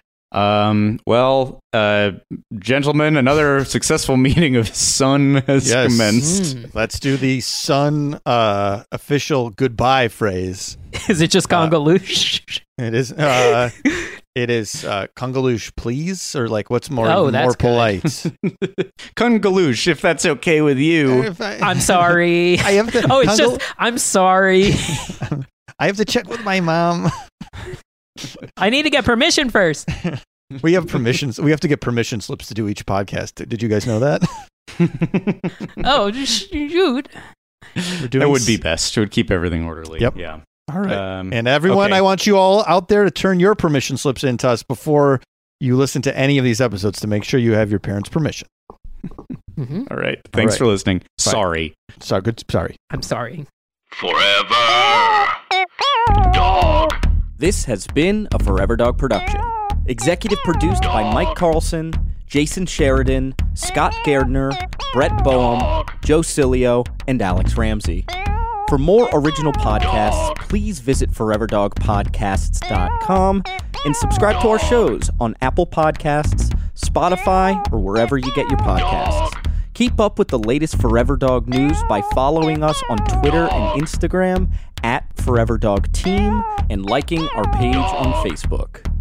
Gentlemen, another successful meeting of Sun has commenced. Let's do the Sun official goodbye phrase. Is it just Congaloosh? It is. It is Congaloosh, please, or what's more polite? Congaloosh, if that's okay with you. I'm sorry. I'm sorry. I have to check with my mom. I need to get permission first. We have permissions. We have to get permission slips to do each podcast. Did you guys know that? Oh, shoot. That would be best. It would keep everything orderly. Yep. Yeah. All right. And everyone, I want you all out there to turn your permission slips in to us before you listen to any of these episodes to make sure you have your parents' permission. Mm-hmm. All right. Thanks for listening. Bye. Sorry. Sorry. I'm sorry. Forever Dog. This has been a Forever Dog production. Executive produced by Mike Carlson, Jason Sheridan, Scott Gardner, Brett Boehm, Joe Cilio, and Alex Ramsey. For more original podcasts, please visit foreverdogpodcasts.com and subscribe to our shows on Apple Podcasts, Spotify, or wherever you get your podcasts. Keep up with the latest Forever Dog news by following us on Twitter and Instagram @ForeverDogTeam and liking our page on Facebook.